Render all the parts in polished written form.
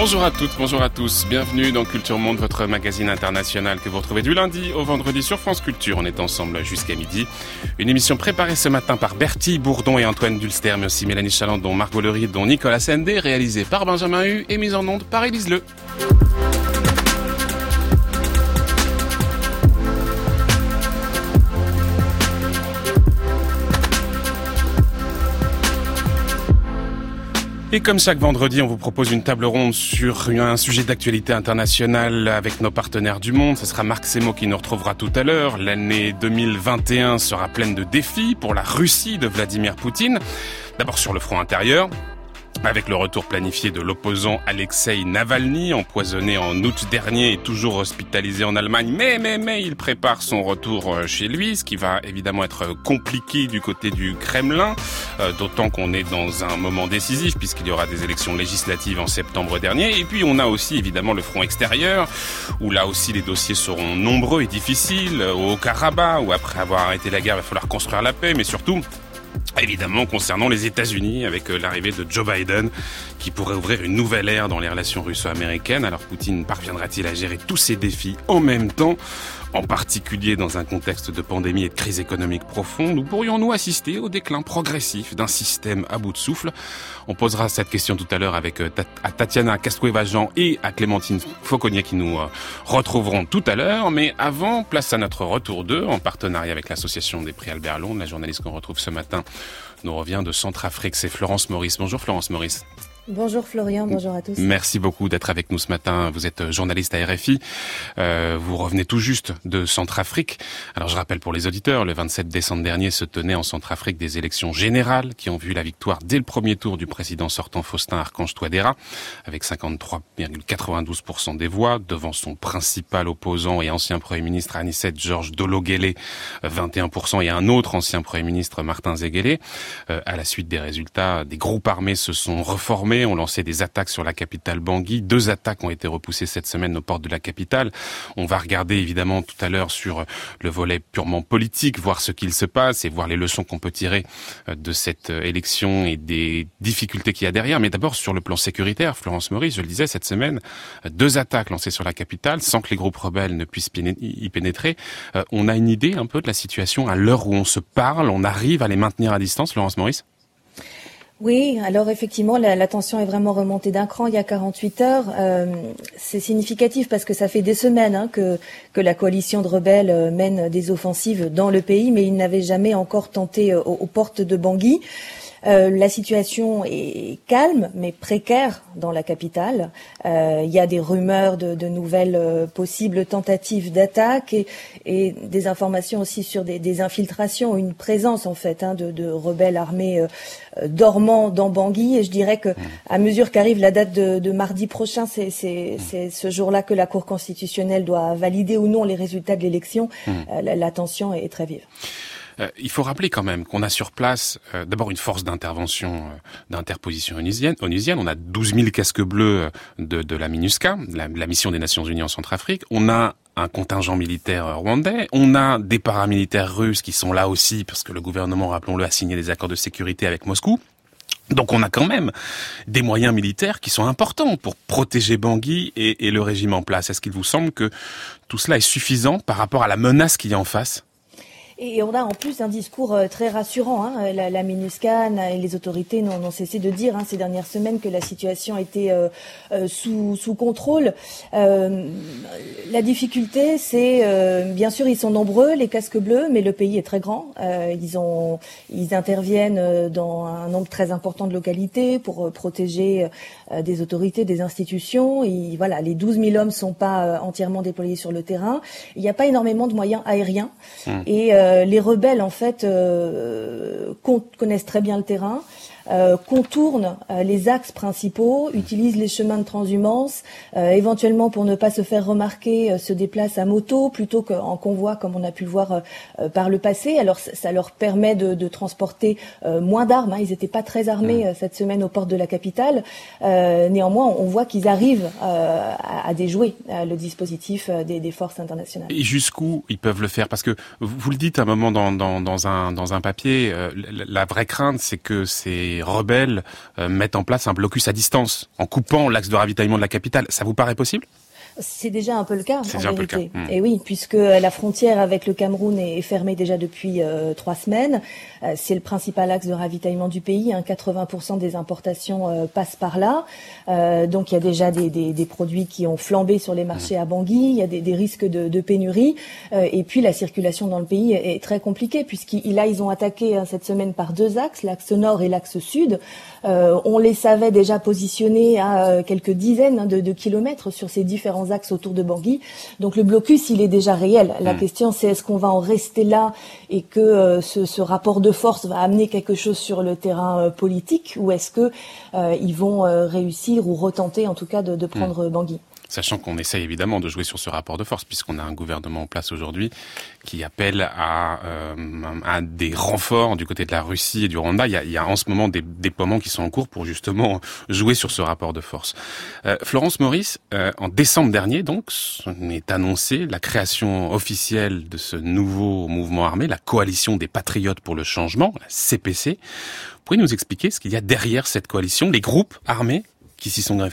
Bonjour à toutes, bonjour à tous. Bienvenue dans Culture Monde, votre magazine international que vous retrouvez du lundi au vendredi sur France Culture. On est ensemble jusqu'à midi. Une émission préparée ce matin par Bertie Bourdon et Antoine Dulster, mais aussi Mélanie Chalandon, Margot Lery, dont Nicolas Sendé, réalisée par Benjamin Hu et mise en onde par Élise Le. Et comme chaque vendredi, on vous propose une table ronde sur un sujet d'actualité internationale avec nos partenaires du monde. Ce sera Marc Semo qui nous retrouvera tout à l'heure. L'année 2021 sera pleine de défis pour la Russie de Vladimir Poutine. D'abord sur le front intérieur, avec le retour planifié de l'opposant Alexei Navalny, empoisonné en août dernier et toujours hospitalisé en Allemagne. Mais il prépare son retour chez lui, ce qui va évidemment être compliqué du côté du Kremlin, d'autant qu'on est dans un moment décisif puisqu'il y aura des élections législatives en septembre dernier. Et puis on a aussi évidemment le front extérieur, où là aussi les dossiers seront nombreux et difficiles. Au Haut-Karabakh, où après avoir arrêté la guerre, il va falloir construire la paix, mais surtout évidemment concernant les États-Unis, avec l'arrivée de Joe Biden, qui pourrait ouvrir une nouvelle ère dans les relations russo-américaines. Alors Poutine parviendra-t-il à gérer tous ces défis en même temps, en particulier dans un contexte de pandémie et de crise économique profonde, ou pourrions-nous assister au déclin progressif d'un système à bout de souffle? On posera cette question tout à l'heure avec à Tatiana Castrueva-Jean et à Clémentine Fauconnier qui nous retrouveront tout à l'heure. Mais avant, place à notre retour d'eux, en partenariat avec l'association des prix Albert Londres. La journaliste qu'on retrouve ce matin nous revient de Centrafrique, c'est Florence Maurice. Bonjour Florence Maurice. Bonjour Florian, bonjour à tous. Merci beaucoup d'être avec nous ce matin. Vous êtes journaliste à RFI. Vous revenez tout juste de Centrafrique. Alors je rappelle pour les auditeurs, le 27 décembre dernier se tenaient en Centrafrique des élections générales qui ont vu la victoire dès le premier tour du président sortant Faustin Archange Touadéra, avec 53,92% des voix, devant son principal opposant et ancien Premier ministre Anicet Georges Dolo-Guelleh, 21%, et un autre ancien Premier ministre Martin Zéguélé. À la suite des résultats, des groupes armés se sont reformés, ont lancé des attaques sur la capitale Bangui. 2 attaques ont été repoussées cette semaine aux portes de la capitale. On va regarder évidemment tout à l'heure sur le volet purement politique, voir ce qu'il se passe et voir les leçons qu'on peut tirer de cette élection et des difficultés qu'il y a derrière. Mais d'abord sur le plan sécuritaire, Florence Maurice, je le disais, cette semaine, 2 attaques lancées sur la capitale sans que les groupes rebelles ne puissent y pénétrer. On a une idée un peu de la situation à l'heure où on se parle? On arrive à les maintenir à distance, Florence Maurice? Oui, alors effectivement, la tension est vraiment remontée d'un cran il y a 48 heures. C'est significatif parce que ça fait des semaines que la coalition de rebelles mène des offensives dans le pays, mais ils n'avaient jamais encore tenté aux portes de Bangui. La situation est calme, mais précaire dans la capitale. Il y a des rumeurs de nouvelles possibles tentatives d'attaque et des informations aussi sur des infiltrations, une présence en fait de rebelles armés dormant dans Bangui. Et je dirais que à mesure qu'arrive la date de mardi prochain, c'est ce jour-là que la Cour constitutionnelle doit valider ou non les résultats de l'élection. La tension est très vive. Il faut rappeler quand même qu'on a sur place d'abord une force d'intervention, d'interposition onusienne. On a 12 000 casques bleus de la MINUSCA, la mission des Nations Unies en Centrafrique. On a un contingent militaire rwandais. On a des paramilitaires russes qui sont là aussi parce que le gouvernement, rappelons-le, a signé des accords de sécurité avec Moscou. Donc on a quand même des moyens militaires qui sont importants pour protéger Bangui et le régime en place. Est-ce qu'il vous semble que tout cela est suffisant par rapport à la menace qu'il y a en face ? Et on a en plus un discours très rassurant. La MINUSCA et les autorités n'ont cessé de dire ces dernières semaines que la situation était sous contrôle. La difficulté, c'est bien sûr ils sont nombreux les casques bleus, mais le pays est très grand. Ils interviennent dans un nombre très important de localités pour protéger des autorités, des institutions. Et voilà, les 12 000 hommes sont pas entièrement déployés sur le terrain. Il n'y a pas énormément de moyens aériens et les rebelles, en fait, connaissent très bien le terrain, contournent les axes principaux, utilisent les chemins de transhumance, éventuellement pour ne pas se faire remarquer, se déplacent à moto plutôt qu'en convoi comme on a pu le voir par le passé. Alors ça leur permet de transporter moins d'armes. Ils n'étaient pas très armés cette semaine aux portes de la capitale. Néanmoins, on voit qu'ils arrivent à déjouer le dispositif des forces internationales. Et jusqu'où ils peuvent le faire? Parce que vous le dites à un moment dans un papier, la vraie crainte, c'est que ces les rebelles mettent en place un blocus à distance, en coupant l'axe de ravitaillement de la capitale. Ça vous paraît possible ? C'est déjà un peu le cas, en vérité. Mmh. Et oui, puisque la frontière avec le Cameroun est fermée déjà depuis 3 semaines. C'est le principal axe de ravitaillement du pays. 80% des importations passent par là. Donc il y a déjà des produits qui ont flambé sur les marchés à Bangui. Il y a des risques de pénurie. Et puis la circulation dans le pays est très compliquée, ils ont attaqué cette semaine par 2 axes, l'axe nord et l'axe sud. On les savait déjà positionnés à quelques dizaines de kilomètres sur ces différents axes autour de Bangui. Donc le blocus, il est déjà réel. La question, c'est est-ce qu'on va en rester là et que ce rapport de force va amener quelque chose sur le terrain politique, ou est-ce que ils vont réussir ou retenter en tout cas de prendre Bangui? Sachant qu'on essaye évidemment de jouer sur ce rapport de force, puisqu'on a un gouvernement en place aujourd'hui qui appelle à des renforts du côté de la Russie et du Rwanda. Il y a en ce moment des déploiements qui sont en cours pour justement jouer sur ce rapport de force. Florence Maurice, en décembre dernier, donc, on est annoncé la création officielle de ce nouveau mouvement armé, la Coalition des Patriotes pour le Changement, la CPC. Vous pouvez nous expliquer ce qu'il y a derrière cette coalition, les groupes armés qui s'y sont greffés ?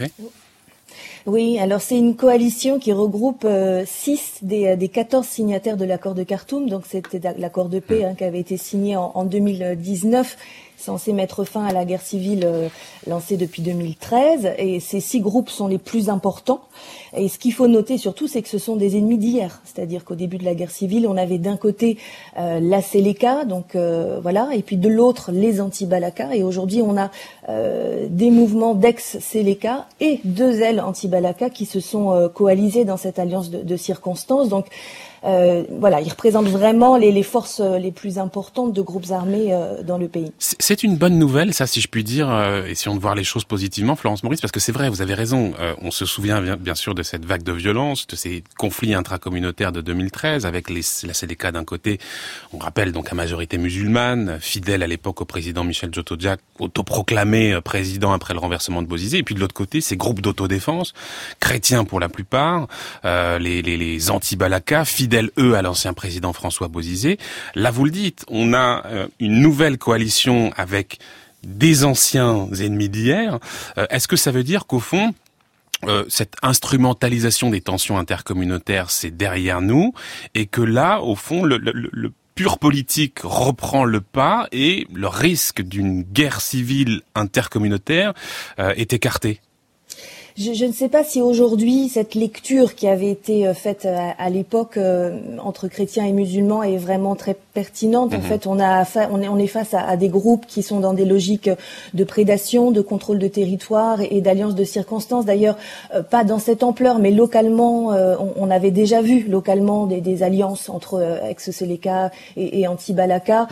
Oui, alors c'est une coalition qui regroupe 6 des 14 signataires de l'accord de Khartoum. Donc c'était l'accord de paix qui avait été signé en 2019, censé mettre fin à la guerre civile lancée depuis 2013. Et ces 6 groupes sont les plus importants. Et ce qu'il faut noter surtout, c'est que ce sont des ennemis d'hier. C'est-à-dire qu'au début de la guerre civile, on avait d'un côté la Seleka, donc voilà, et puis de l'autre les anti-Balaka. Et aujourd'hui, on a des mouvements d'ex-Seleka et 2 ailes anti-Balaka qui se sont coalisées dans cette alliance de circonstances. Donc voilà, ils représentent vraiment les forces les plus importantes de groupes armés dans le pays. C'est une bonne nouvelle, ça, si je puis dire, essayons de voir les choses positivement, Florence Maurice, parce que c'est vrai, vous avez raison, on se souvient bien sûr de cette vague de violence, de ces conflits intracommunautaires de 2013, avec la Seleka d'un côté, on rappelle donc à majorité musulmane, fidèle à l'époque au président Michel Djotodia, autoproclamé président après le renversement de Bozizé, et puis de l'autre côté, ces groupes d'autodéfense, chrétiens pour la plupart, les anti-Balaka, fidèles eux à l'ancien président François Bozizé. Là, vous le dites, on a une nouvelle coalition avec des anciens ennemis d'hier. Est-ce que ça veut dire qu'au fond, cette instrumentalisation des tensions intercommunautaires, c'est derrière nous, et que là, au fond, le pur politique reprend le pas et le risque d'une guerre civile intercommunautaire est écarté? Je ne sais pas si aujourd'hui cette lecture qui avait été faite à l'époque entre chrétiens et musulmans est vraiment très pertinente. En fait, on est face à des groupes qui sont dans des logiques de prédation, de contrôle de territoire et d'alliance de circonstances. D'ailleurs, pas dans cette ampleur, mais localement, on avait déjà vu localement des alliances entre ex-Seleka et anti-Balaka.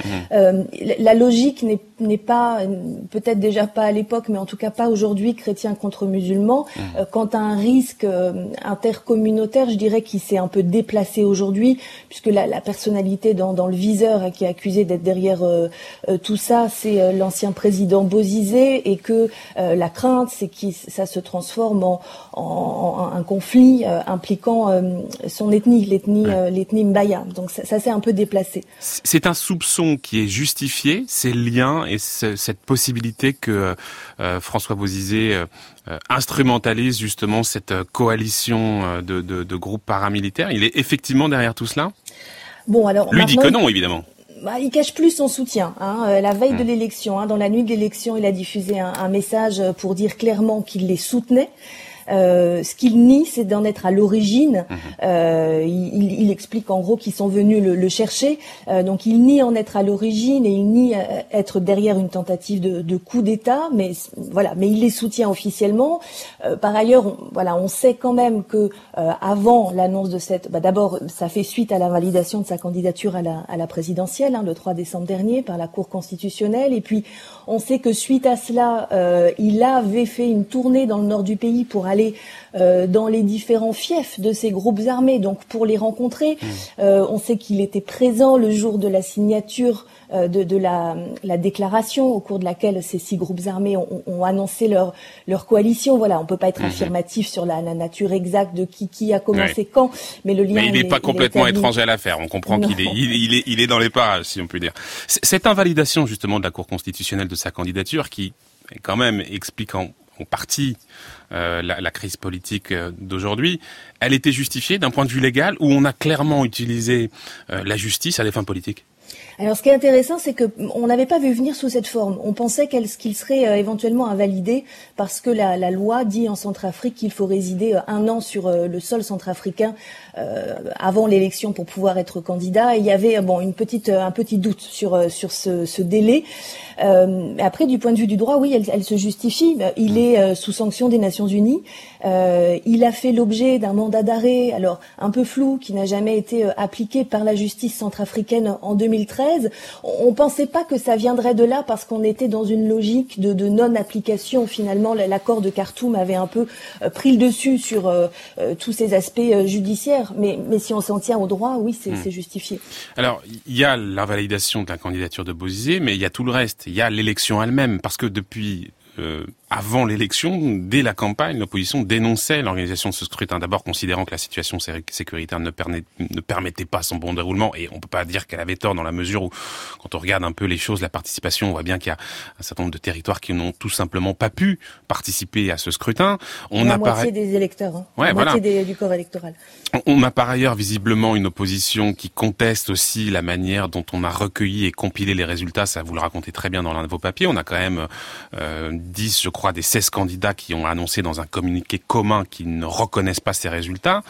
La logique n'est pas, peut-être déjà pas à l'époque, mais en tout cas pas aujourd'hui, chrétiens contre musulmans. Quant à un risque intercommunautaire, je dirais qu'il s'est un peu déplacé aujourd'hui, puisque la personnalité dans le viseur qui est accusé d'être derrière tout ça, c'est l'ancien président Bozizé, et que la crainte, c'est que ça se transforme en un conflit impliquant son ethnie, l'ethnie Mbaya. Donc ça s'est un peu déplacé. C'est un soupçon qui est justifié, ces liens et cette possibilité que François Bozizé instrumentalise justement cette coalition de groupes paramilitaires. Il est effectivement derrière tout cela ? Bon, alors lui dit que non, évidemment. Il cache plus son soutien. La veille de l'élection, dans la nuit de l'élection, il a diffusé un message pour dire clairement qu'il les soutenait. Ce qu'il nie, c'est d'en être à l'origine. Il explique en gros qu'ils sont venus le chercher. Donc il nie en être à l'origine et il nie être derrière une tentative de coup d'État. Mais voilà, mais il les soutient officiellement. Par ailleurs, on sait quand même que avant l'annonce de cette, d'abord, ça fait suite à la validation de sa candidature à la présidentielle, le 3 décembre dernier, par la Cour constitutionnelle. Et puis on sait que suite à cela, il avait fait une tournée dans le nord du pays pour aller dans les différents fiefs de ces groupes armés, donc pour les rencontrer. On sait qu'il était présent le jour de la signature de la déclaration au cours de laquelle ces 6 groupes armés ont annoncé leur coalition. Voilà, on peut pas être affirmatif sur la nature exacte de qui a commencé quand, mais le lien. Mais il n'est pas complètement étranger à l'affaire. On comprend qu'il est dans les parages, si on peut dire. Cette invalidation justement de la Cour constitutionnelle de sa candidature, qui quand même explique en partie la crise politique d'aujourd'hui, elle était justifiée d'un point de vue légal, où on a clairement utilisé la justice à des fins politiques? Alors, ce qui est intéressant, c'est que on n'avait pas vu venir sous cette forme. On pensait qu'il serait éventuellement invalidé parce que la loi dit en Centrafrique qu'il faut résider 1 an sur le sol centrafricain avant l'élection pour pouvoir être candidat. Et il y avait un petit doute sur ce délai. Après, du point de vue du droit, oui, elle se justifie. Il est sous sanction des Nations Unies. Il a fait l'objet d'un mandat d'arrêt, alors un peu flou, qui n'a jamais été appliqué par la justice centrafricaine en 2013. On pensait pas que ça viendrait de là parce qu'on était dans une logique de non-application. Finalement, l'accord de Khartoum avait un peu pris le dessus sur tous ces aspects judiciaires. Mais si on s'en tient au droit, oui, c'est justifié. Alors, il y a l'invalidation de la candidature de Bozizé, mais il y a tout le reste. Il y a l'élection elle-même, parce que depuis avant l'élection, dès la campagne, l'opposition dénonçait l'organisation de ce scrutin. D'abord considérant que la situation sécuritaire ne permettait pas son bon déroulement, et on peut pas dire qu'elle avait tort dans la mesure où, quand on regarde un peu les choses, la participation, on voit bien qu'il y a un certain nombre de territoires qui n'ont tout simplement pas pu participer à ce scrutin. La moitié des électeurs, la moitié du corps électoral. On a par ailleurs visiblement une opposition qui conteste aussi la manière dont on a recueilli et compilé les résultats. Ça, vous le racontez très bien dans l'un de vos papiers. On a quand même 10, je crois, des 16 candidats qui ont annoncé dans un communiqué commun qu'ils ne reconnaissent pas ces résultats.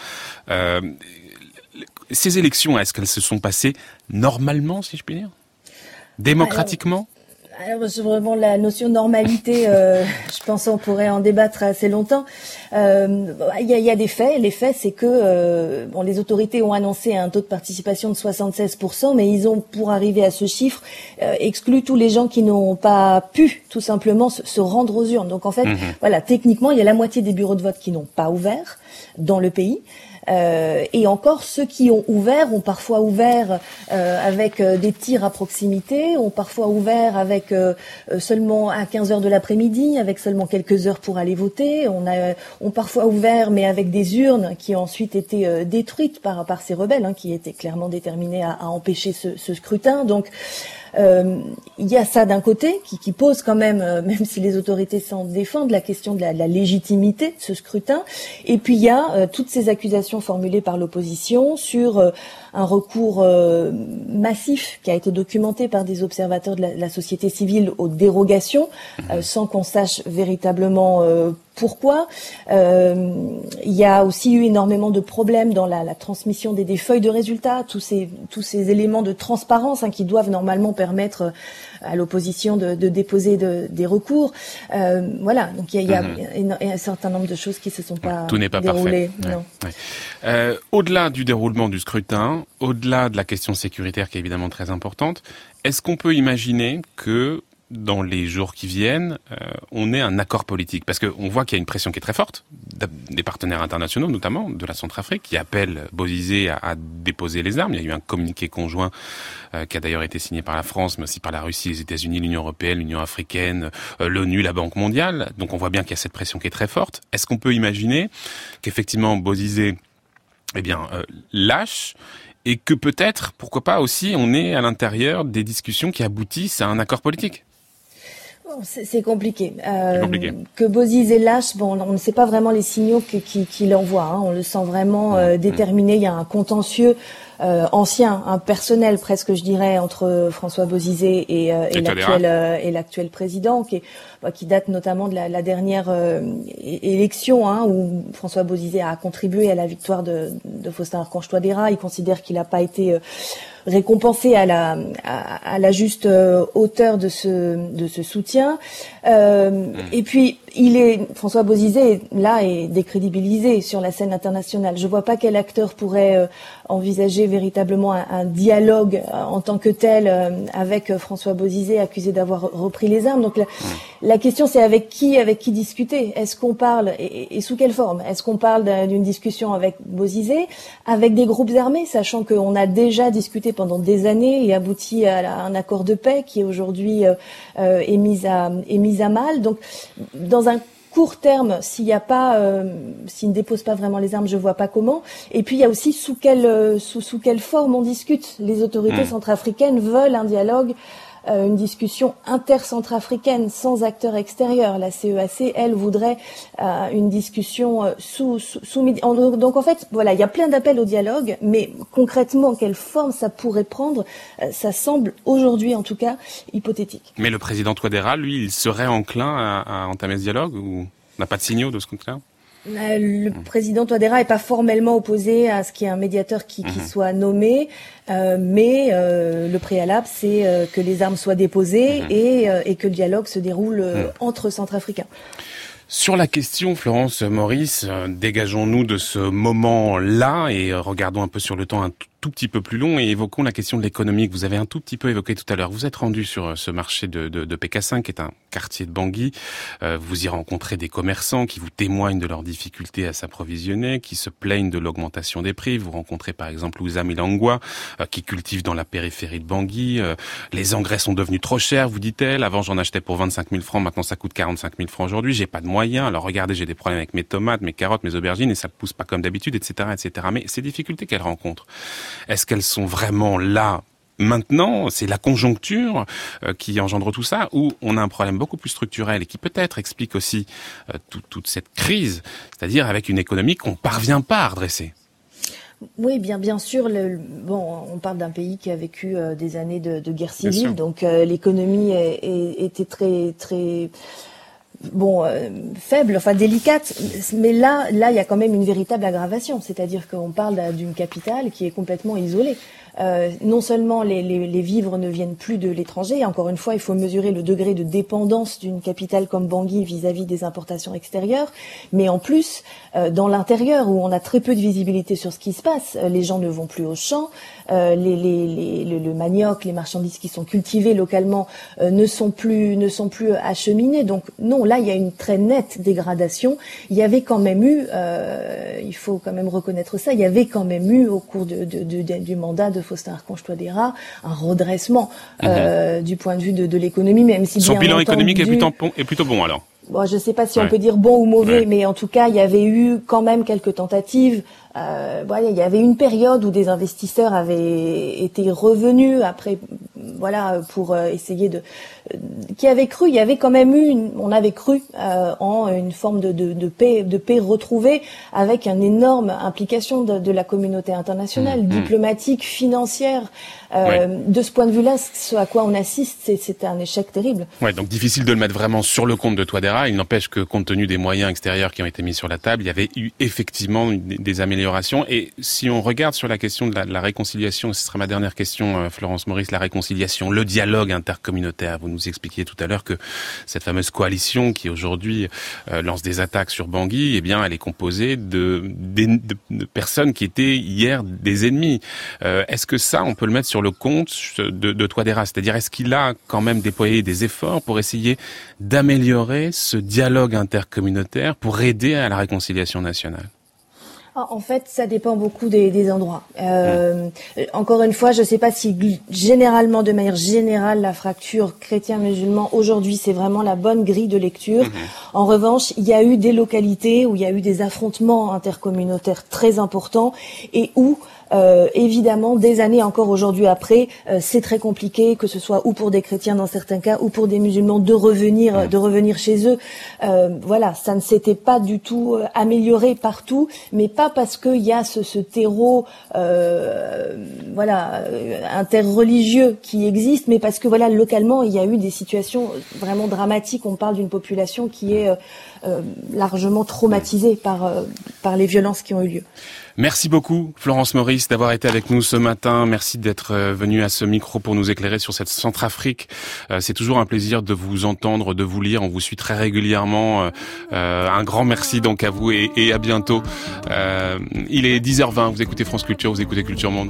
Ces élections, est-ce qu'elles se sont passées normalement, si je puis dire? Démocratiquement? Alors, vraiment, la notion de normalité, je pense qu'on pourrait en débattre assez longtemps. Il y a des faits. Les faits, c'est que les autorités ont annoncé un taux de participation de 76%, mais ils ont, pour arriver à ce chiffre, exclu tous les gens qui n'ont pas pu, tout simplement, se rendre aux urnes. Donc, en fait, techniquement, il y a la moitié des bureaux de vote qui n'ont pas ouvert dans le pays. Et encore, ceux qui ont ouvert ont parfois ouvert avec des tirs à proximité, ont parfois ouvert avec seulement à 15 heures de l'après-midi, avec seulement quelques heures pour aller voter. Ont parfois ouvert, mais avec des urnes qui ont ensuite été détruites par ces rebelles, qui étaient clairement déterminés à empêcher ce scrutin. Donc, il y a ça d'un côté qui pose quand même si les autorités s'en défendent, la question de la légitimité de ce scrutin. Et puis il y a toutes ces accusations formulées par l'opposition sur un recours massif qui a été documenté par des observateurs de la société civile aux dérogations, sans qu'on sache véritablement pourquoi. Il y a aussi eu énormément de problèmes dans la transmission des feuilles de résultats, tous ces éléments de transparence qui doivent normalement permettre à l'opposition de déposer des recours. Donc il y a un certain nombre de choses qui se sont pas Tout n'est pas déroulées. Parfait. Au-delà du déroulement du scrutin, au-delà de la question sécuritaire qui est évidemment très importante, est-ce qu'on peut imaginer que dans les jours qui viennent, on ait un accord politique? Parce qu'on voit qu'il y a une pression qui est très forte, des partenaires internationaux, notamment de la Centrafrique, qui appellent Bozizé à déposer les armes. Il y a eu un communiqué conjoint qui a d'ailleurs été signé par la France, mais aussi par la Russie, les États-Unis, l'Union européenne, l'Union africaine, l'ONU, la Banque mondiale. Donc on voit bien qu'il y a cette pression qui est très forte. Est-ce qu'on peut imaginer qu'effectivement Bozizé lâche, et que peut-être, pourquoi pas aussi, on est à l'intérieur des discussions qui aboutissent à un accord politique? C'est compliqué. Que Bozizé lâche, on ne sait pas vraiment les signaux qu'il envoie. On le sent vraiment déterminé. Il y a un contentieux ancien, personnel presque, je dirais, entre François Bozizé et l'actuel président, qui date notamment de la dernière élection, où François Bozizé a contribué à la victoire de Faustin Archange Touadéra. Il considère qu'il n'a pas été récompensé à la juste hauteur de ce soutien. Et puis François Bozizé là est décrédibilisé sur la scène internationale. Je vois pas quel acteur pourrait envisager véritablement un dialogue en tant que tel avec François Bozizé accusé d'avoir repris les armes. Donc la question c'est avec qui discuter. Est-ce qu'on parle et sous quelle forme? Est-ce qu'on parle d'une discussion avec Bozizé, avec des groupes armés, sachant qu'on a déjà discuté pendant des années et abouti à un accord de paix qui aujourd'hui est mis à mal. Donc dans un court terme, s'il ne dépose pas vraiment les armes, je vois pas comment. Et puis il y a aussi sous quelle forme on discute. Les autorités centrafricaines veulent un dialogue, une discussion intercentrafricaine sans acteurs extérieurs. La CEAC, elle, voudrait une discussion donc en fait, voilà, il y a plein d'appels au dialogue, mais concrètement, quelle forme ça pourrait prendre, ça semble aujourd'hui, en tout cas, hypothétique. Mais le président Touadéra, lui, il serait enclin à entamer ce dialogue ou n'a pas de signaux de ce côté-là? Le président Touadéra est pas formellement opposé à ce qu'il y ait un médiateur qui soit nommé, mais le préalable c'est que les armes soient déposées et que le dialogue se déroule entre Centrafricains. Sur la question, Florence Maurice, dégageons-nous de ce moment-là et regardons un peu sur le temps un tout petit peu plus long et évoquons la question de l'économie que vous avez un tout petit peu évoquée tout à l'heure. Vous êtes rendu sur ce marché de Pécassin, qui est un quartier de Bangui. Vous y rencontrez des commerçants qui vous témoignent de leurs difficultés à s'approvisionner, qui se plaignent de l'augmentation des prix. Vous rencontrez par exemple Ouza Milangwa, qui cultive dans la périphérie de Bangui. Les engrais sont devenus trop chers, vous dit-elle. Avant, j'en achetais pour 25 000 francs. Maintenant, ça coûte 45 000 francs aujourd'hui. J'ai pas de moyens. Alors regardez, j'ai des problèmes avec mes tomates, mes carottes, mes aubergines et ça ne pousse pas comme d'habitude, etc., etc. Mais ces difficultés qu'elle rencontre, est-ce qu'elles sont vraiment là maintenant? C'est la conjoncture qui engendre tout ça, ou on a un problème beaucoup plus structurel et qui peut-être explique aussi toute cette crise, c'est-à-dire avec une économie qu'on parvient pas à redresser? Oui, bien sûr. On parle d'un pays qui a vécu des années de guerre civile, donc l'économie était très faible, enfin délicate, mais là, il y a quand même une véritable aggravation, c'est-à-dire qu'on parle d'une capitale qui est complètement isolée. Non seulement les vivres ne viennent plus de l'étranger, et encore une fois, il faut mesurer le degré de dépendance d'une capitale comme Bangui vis-à-vis des importations extérieures, mais en plus, dans l'intérieur, où on a très peu de visibilité sur ce qui se passe, les gens ne vont plus aux champs, le manioc, les marchandises qui sont cultivées localement ne sont plus acheminées. Donc non, là il y a une très nette dégradation. Il y avait quand même eu, il faut quand même reconnaître ça, il y avait quand même eu au cours du mandat de Faustin Archange Touadéra un redressement du point de vue de l'économie, même si son bien bilan entendu, économique est plutôt bon alors. Bon, je ne sais pas si on peut dire bon ou mauvais, mais en tout cas, il y avait eu quand même quelques tentatives. Il y avait une période où des investisseurs avaient été revenus après, pour essayer qui avaient cru. Il y avait quand même on avait cru en une forme de paix retrouvée, avec une énorme implication de la communauté internationale, diplomatique, financière. De ce point de vue-là, ce à quoi on assiste, c'est un échec terrible. Ouais, donc difficile de le mettre vraiment sur le compte de Touadéra. Il n'empêche que, compte tenu des moyens extérieurs qui ont été mis sur la table, il y avait eu effectivement des améliorations. Et si on regarde sur la question de la réconciliation, ce sera ma dernière question, Florence Maurice, la réconciliation, le dialogue intercommunautaire. Vous nous expliquiez tout à l'heure que cette fameuse coalition qui aujourd'hui lance des attaques sur Bangui, eh bien, elle est composée de personnes qui étaient hier des ennemis. Est-ce que ça, on peut le mettre sur le compte de Touadéra? C'est-à-dire, est-ce qu'il a quand même déployé des efforts pour essayer d'améliorer ce dialogue intercommunautaire pour aider à la réconciliation nationale? En fait, ça dépend beaucoup des endroits. Encore une fois, je ne sais pas si généralement, de manière générale, la fracture chrétien-musulman aujourd'hui, c'est vraiment la bonne grille de lecture. En revanche, il y a eu des localités où il y a eu des affrontements intercommunautaires très importants et où évidemment, des années encore aujourd'hui après, c'est très compliqué, que ce soit ou pour des chrétiens dans certains cas, ou pour des musulmans de revenir chez eux. Ça ne s'était pas du tout amélioré partout, mais pas parce qu'il y a ce terreau, interreligieux qui existe, mais parce que localement, il y a eu des situations vraiment dramatiques. On parle d'une population qui est largement traumatisée par les violences qui ont eu lieu. Merci beaucoup, Florence Maurice. journaliste, d'avoir été avec nous ce matin. Merci d'être venu à ce micro pour nous éclairer sur cette Centrafrique. C'est toujours un plaisir de vous entendre, de vous lire. On vous suit très régulièrement. Un grand merci donc à vous et à bientôt. Il est 10h20, vous écoutez France Culture, vous écoutez Culture Monde.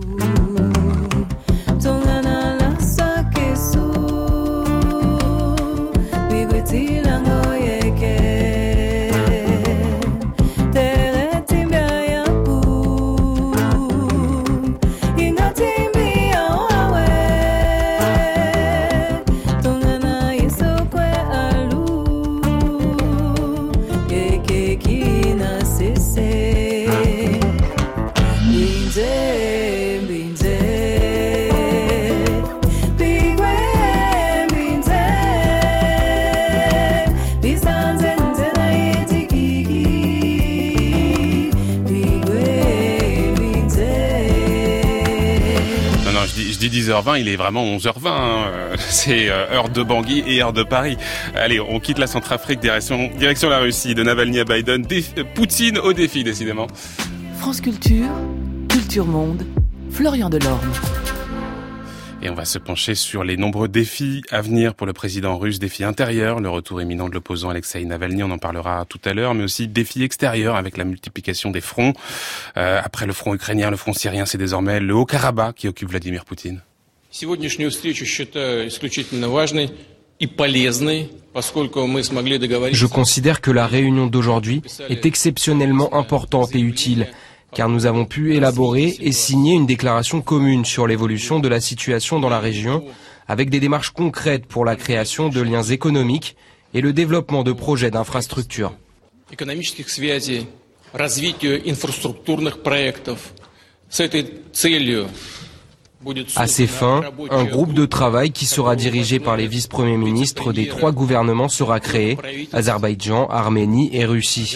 Je dis 10h20, il est vraiment 11h20. Hein. C'est heure de Bangui et heure de Paris. Allez, on quitte la Centrafrique, direction la Russie, de Navalny à Biden. Poutine au défi, décidément. France Culture, Culture Monde, Florian Delorme. Et on va se pencher sur les nombreux défis à venir pour le président russe, défis intérieurs, le retour imminent de l'opposant Alexeï Navalny, on en parlera tout à l'heure, mais aussi défis extérieurs avec la multiplication des fronts. Après le front ukrainien, le front syrien, c'est désormais le Haut-Karabakh qui occupe Vladimir Poutine. Сегодняшнюю встречу считаю исключительно важной и полезной, поскольку мы смогли договориться. Je considère que la réunion d'aujourd'hui est exceptionnellement importante et utile, car nous avons pu élaborer et signer une déclaration commune sur l'évolution de la situation dans la région, avec des démarches concrètes pour la création de liens économiques et le développement de projets d'infrastructures. Экономических связей, развитию инфраструктурных проектов. С этой целью À ces fins, un groupe de travail qui sera dirigé par les vice-premiers ministres des 3 gouvernements sera créé, Azerbaïdjan, Arménie et Russie.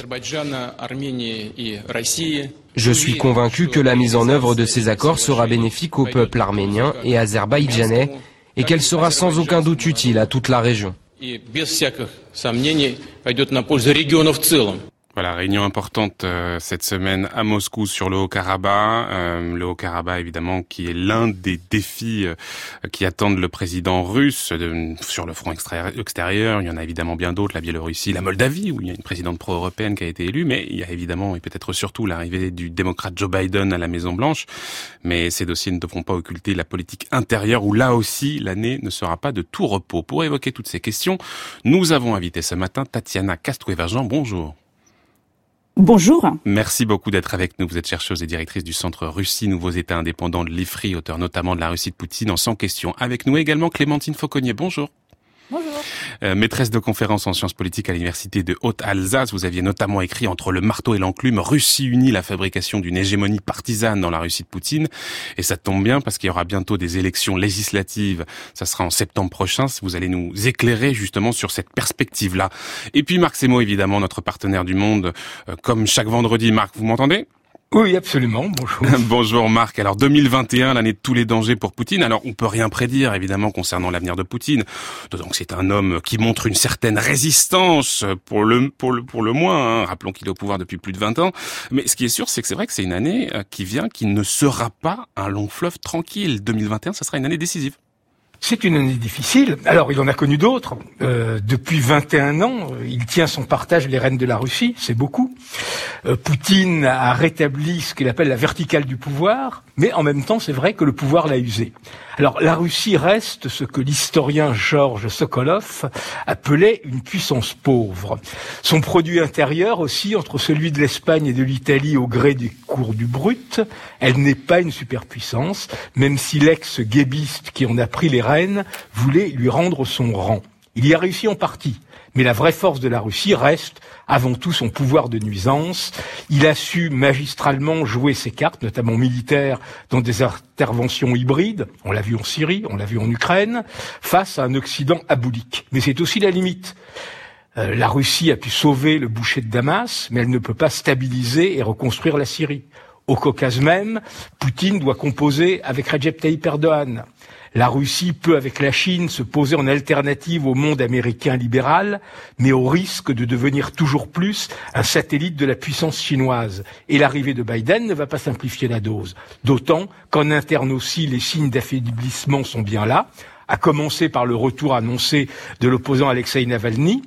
Je suis convaincu que la mise en œuvre de ces accords sera bénéfique au peuple arménien et azerbaïdjanais et qu'elle sera sans aucun doute utile à toute la région. Voilà, réunion importante cette semaine à Moscou sur le Haut-Karabakh. Le Haut-Karabakh, évidemment, qui est l'un des défis qui attendent le président russe sur le front extérieur. Il y en a évidemment bien d'autres, la Biélorussie, la Moldavie, où il y a une présidente pro-européenne qui a été élue. Mais il y a évidemment, et peut-être surtout, l'arrivée du démocrate Joe Biden à la Maison-Blanche. Mais ces dossiers ne devront pas occulter la politique intérieure, où là aussi, l'année ne sera pas de tout repos. Pour évoquer toutes ces questions, nous avons invité ce matin Tatiana Kastrueva-Jean. Bonjour. Bonjour. Merci beaucoup d'être avec nous. Vous êtes chercheuse et directrice du Centre Russie, nouveaux États indépendants de l'IFRI, auteur notamment de La Russie de Poutine en 100 questions. Avec nous également Clémentine Fauconnier. Bonjour. Bonjour. Maîtresse de conférences en sciences politiques à l'université de Haute-Alsace, vous aviez notamment écrit Entre le marteau et l'enclume, Russie unie, la fabrication d'une hégémonie partisane dans la Russie de Poutine. Et ça tombe bien parce qu'il y aura bientôt des élections législatives. Ça sera en septembre prochain. Vous allez nous éclairer justement sur cette perspective-là. Et puis Marc Semo, évidemment, notre partenaire du Monde. Comme chaque vendredi, Marc, vous m'entendez ? Oui, absolument. Bonjour. Bonjour Marc. Alors 2021, l'année de tous les dangers pour Poutine. Alors on peut rien prédire évidemment concernant l'avenir de Poutine. Donc c'est un homme qui montre une certaine résistance pour le moins. Hein. Rappelons qu'il est au pouvoir depuis plus de 20 ans. Mais ce qui est sûr, c'est que c'est vrai que c'est une année qui ne sera pas un long fleuve tranquille. 2021, ça sera une année décisive. C'est une année difficile. Alors, il en a connu d'autres. Depuis 21 ans, il tient son partage les rênes de la Russie, c'est beaucoup. Poutine a rétabli ce qu'il appelle la verticale du pouvoir, mais en même temps, c'est vrai que le pouvoir l'a usé. Alors, la Russie reste ce que l'historien Georges Sokolov appelait une puissance pauvre. Son produit intérieur aussi, entre celui de l'Espagne et de l'Italie au gré des cours du brut, elle n'est pas une superpuissance, même si l'ex-guébiste qui en a pris les rênes voulait lui rendre son rang. Il y a réussi en partie, mais la vraie force de la Russie reste avant tout son pouvoir de nuisance. Il a su magistralement jouer ses cartes, notamment militaires, dans des interventions hybrides. On l'a vu en Syrie, on l'a vu en Ukraine, face à un Occident aboulique. Mais c'est aussi la limite. La Russie a pu sauver le boucher de Damas, mais elle ne peut pas stabiliser et reconstruire la Syrie. Au Caucase même, Poutine doit composer avec Recep Tayyip Erdogan. La Russie peut, avec la Chine, se poser en alternative au monde américain libéral, mais au risque de devenir toujours plus un satellite de la puissance chinoise. Et l'arrivée de Biden ne va pas simplifier la dose. D'autant qu'en interne aussi, les signes d'affaiblissement sont bien là, à commencer par le retour annoncé de l'opposant Alexei Navalny,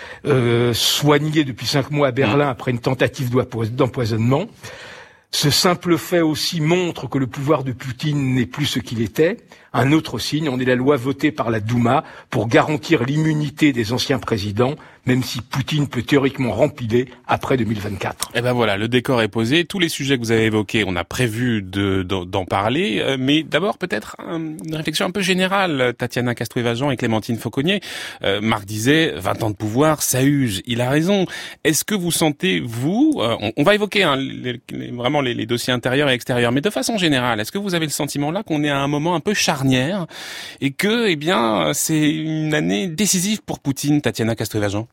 soigné depuis 5 mois à Berlin après une tentative d'empoisonnement. Ce simple fait aussi montre que le pouvoir de Poutine n'est plus ce qu'il était. Un autre signe en est la loi votée par la Douma pour garantir l'immunité des anciens présidents, même si Poutine peut théoriquement rempiler après 2024. Et ben voilà, le décor est posé. Tous les sujets que vous avez évoqués, on a prévu d'en parler. Mais d'abord, peut-être une réflexion un peu générale. Tatiana Castoué-Vajan et Clémentine Fauconnier. Marc disait, 20 ans de pouvoir, ça use. Il a raison. Est-ce que vous sentez, vous, on va évoquer vraiment les dossiers intérieurs et extérieurs, mais de façon générale, est-ce que vous avez le sentiment là qu'on est à un moment un peu charnière et que, eh bien, c'est une année décisive pour Poutine, Tatiana Castoué-Vajan?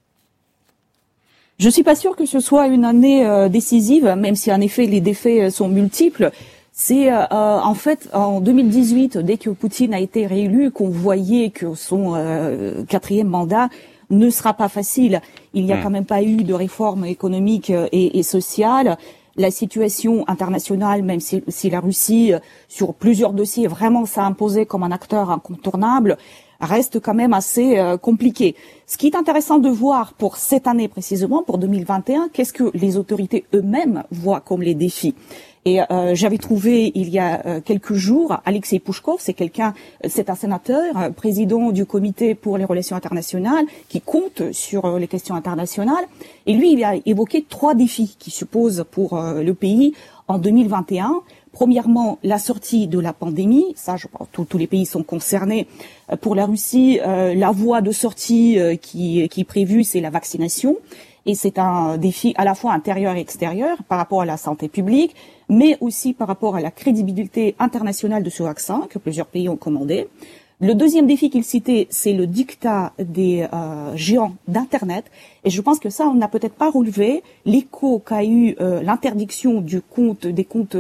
Je suis pas sûre que ce soit une année décisive, même si en effet les défaits sont multiples. C'est en fait en 2018, dès que Poutine a été réélu, qu'on voyait que son 4e mandat ne sera pas facile. Il n'y a quand même pas eu de réforme économique et sociale. La situation internationale, même si la Russie, sur plusieurs dossiers, vraiment s'est imposée comme un acteur incontournable, reste quand même assez compliqué. Ce qui est intéressant de voir pour cette année précisément, pour 2021, qu'est-ce que les autorités eux-mêmes voient comme les défis. Et j'avais trouvé il y a quelques jours Alexei Pouchkov, c'est un sénateur, président du comité pour les relations internationales, qui compte sur les questions internationales. Et lui, il a évoqué 3 défis qui se posent pour le pays en 2021. Premièrement, la sortie de la pandémie. Ça, je pense, tous les pays sont concernés. Pour la Russie, la voie de sortie qui est prévue, c'est la vaccination. Et c'est un défi à la fois intérieur et extérieur par rapport à la santé publique, mais aussi par rapport à la crédibilité internationale de ce vaccin que plusieurs pays ont commandé. Le deuxième défi qu'il citait, c'est le diktat des géants d'Internet. Et je pense que ça, on n'a peut-être pas relevé l'écho qu'a eu l'interdiction des comptes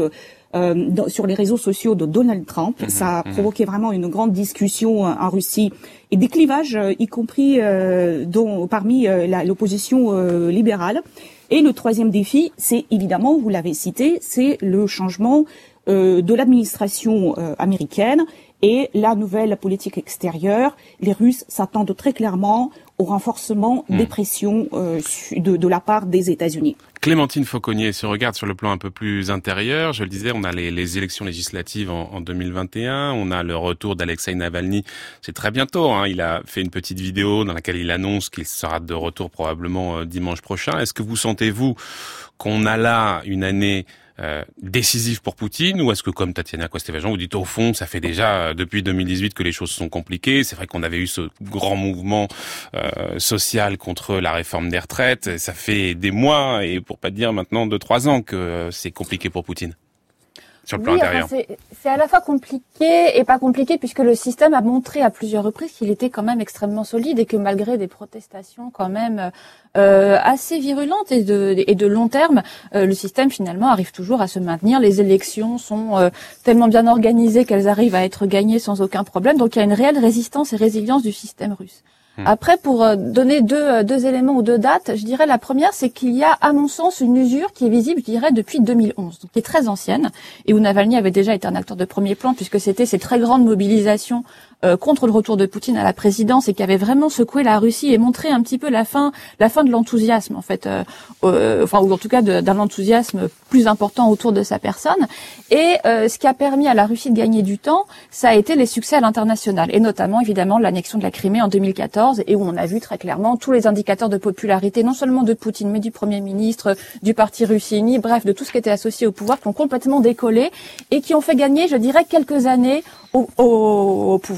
sur les réseaux sociaux de Donald Trump. Ça a provoqué vraiment une grande discussion en Russie et des clivages, y compris parmi l'opposition libérale. Et le troisième défi, c'est évidemment, vous l'avez cité, c'est le changement de l'administration américaine et la nouvelle politique extérieure. Les Russes s'attendent très clairement au renforcement des pressions de la part des États-Unis. Clémentine Fauconnier se regarde sur le plan un peu plus intérieur. Je le disais, on a les élections législatives en 2021. On a le retour d'Alexei Navalny. C'est très bientôt. Il a fait une petite vidéo dans laquelle il annonce qu'il sera de retour probablement dimanche prochain. Est-ce que vous sentez, vous, qu'on a là une année décisive pour Poutine, ou est-ce que, comme Tatiana Castoué-Vajan, vous dites au fond, ça fait déjà depuis 2018 que les choses sont compliquées. C'est vrai qu'on avait eu ce grand mouvement social contre la réforme des retraites. Ça fait des mois, et pour pas dire maintenant 2-3 ans, que c'est compliqué pour Poutine. Sur le plan intérieur. C'est à la fois compliqué et pas compliqué, puisque le système a montré à plusieurs reprises qu'il était quand même extrêmement solide et que malgré des protestations quand même assez virulentes et de long terme, le système finalement arrive toujours à se maintenir. Les élections sont tellement bien organisées qu'elles arrivent à être gagnées sans aucun problème. Donc il y a une réelle résistance et résilience du système russe. Après, pour donner deux éléments ou 2 dates, je dirais la première, c'est qu'il y a, à mon sens, une usure qui est visible, je dirais, depuis 2011, donc qui est très ancienne, et où Navalny avait déjà été un acteur de premier plan, puisque c'était ces très grandes mobilisations contre le retour de Poutine à la présidence, et qui avait vraiment secoué la Russie et montré un petit peu la fin de l'enthousiasme, en fait, ou en tout cas d'un enthousiasme plus important autour de sa personne. Et ce qui a permis à la Russie de gagner du temps, ça a été les succès à l'international, et notamment évidemment l'annexion de la Crimée en 2014, et où on a vu très clairement tous les indicateurs de popularité, non seulement de Poutine, mais du Premier ministre, du parti Russie, bref, de tout ce qui était associé au pouvoir, qui ont complètement décollé et qui ont fait gagner, je dirais, quelques années au pouvoir.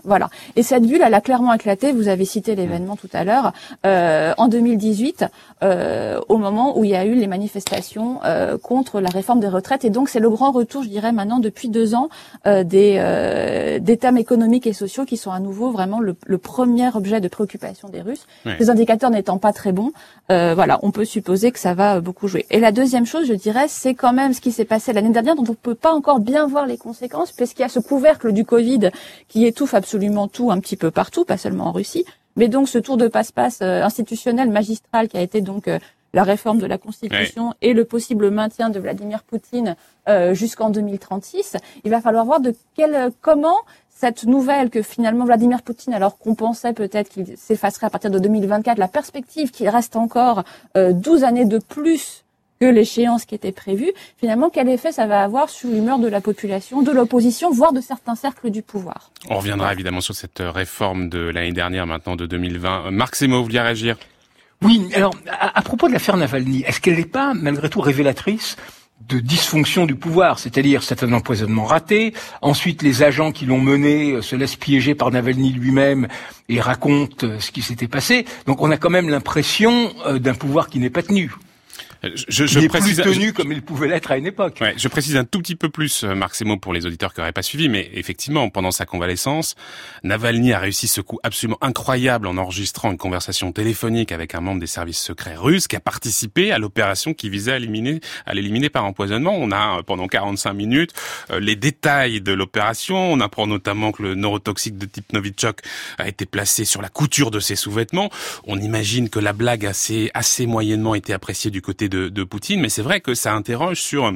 Voilà. Et cette bulle, elle a clairement éclaté. Vous avez cité l'événement tout à l'heure, en 2018, au moment où il y a eu les manifestations contre la réforme des retraites. Et donc, c'est le grand retour, je dirais, maintenant depuis 2 ans, des thèmes économiques et sociaux qui sont à nouveau vraiment le premier objet de préoccupation des Russes. Ouais. Les indicateurs n'étant pas très bons, voilà, on peut supposer que ça va beaucoup jouer. Et la deuxième chose, je dirais, c'est quand même ce qui s'est passé l'année dernière, dont on peut pas encore bien voir les conséquences, puisqu'il y a ce couvercle du Covid qui étouffe absolument tout un petit peu partout, pas seulement en Russie. Mais donc ce tour de passe-passe institutionnel magistral qui a été donc la réforme de la Constitution et le possible maintien de Vladimir Poutine jusqu'en 2036, il va falloir voir comment cette nouvelle que finalement Vladimir Poutine, alors qu'on pensait peut-être qu'il s'effacerait à partir de 2024, la perspective qu'il reste encore 12 années de plus que l'échéance qui était prévue, finalement, quel effet ça va avoir sur l'humeur de la population, de l'opposition, voire de certains cercles du pouvoir. On reviendra évidemment sur cette réforme de l'année dernière, maintenant de 2020. Marc Semo, vous vouliez réagir ? Oui, alors, à propos de l'affaire Navalny, est-ce qu'elle n'est pas, malgré tout, révélatrice de dysfonction du pouvoir, c'est-à-dire c'est un empoisonnement raté, ensuite les agents qui l'ont mené se laissent piéger par Navalny lui-même et racontent ce qui s'était passé, donc on a quand même l'impression d'un pouvoir qui n'est pas tenu. Il est plus tenu comme il pouvait l'être à une époque. Ouais, je précise un tout petit peu plus, Marc Semo, pour les auditeurs qui n'auraient pas suivi, mais effectivement, pendant sa convalescence, Navalny a réussi ce coup absolument incroyable en enregistrant une conversation téléphonique avec un membre des services secrets russes qui a participé à l'opération qui visait à l'éliminer par empoisonnement. On a, pendant 45 minutes, les détails de l'opération. On apprend notamment que le neurotoxique de type Novichok a été placé sur la couture de ses sous-vêtements. On imagine que la blague assez moyennement été appréciée du côté de Poutine, mais c'est vrai que ça interroge sur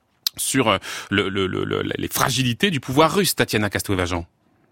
les fragilités du pouvoir russe, Tatiana Castoué-Vajan.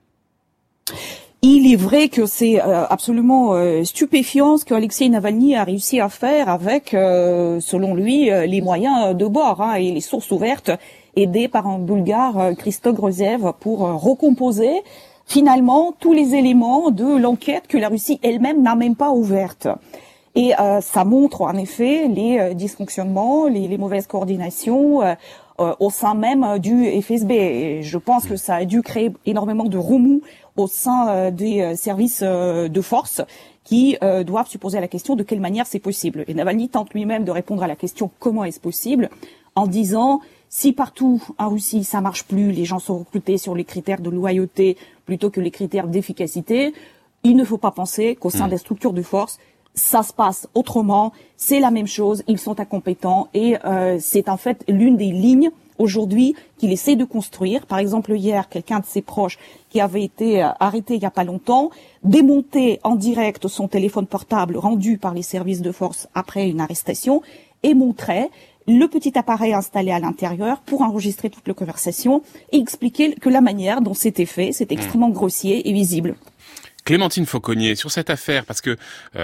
Il est vrai que c'est absolument stupéfiant ce que Alexei Navalny a réussi à faire avec, selon lui, les moyens de bord et les sources ouvertes, aidé par un Bulgare, Christo Groziev, pour recomposer finalement tous les éléments de l'enquête que la Russie elle-même n'a même pas ouverte. Et ça montre en effet les dysfonctionnements, les mauvaises coordinations au sein même du FSB. Et je pense que ça a dû créer énormément de remous au sein des services de force qui doivent se poser la question de quelle manière c'est possible. Et Navalny tente lui-même de répondre à la question comment est-ce possible en disant si partout en Russie ça marche plus, les gens sont recrutés sur les critères de loyauté plutôt que les critères d'efficacité, il ne faut pas penser qu'au sein des structures de force ça se passe autrement, c'est la même chose, ils sont incompétents et c'est en fait l'une des lignes aujourd'hui qu'il essaie de construire. Par exemple, hier, quelqu'un de ses proches qui avait été arrêté il y a pas longtemps, démontait en direct son téléphone portable rendu par les services de force après une arrestation et montrait le petit appareil installé à l'intérieur pour enregistrer toute la conversation et expliquer que la manière dont c'était fait, c'est extrêmement grossier et visible. Clémentine Fauconnier, sur cette affaire, parce que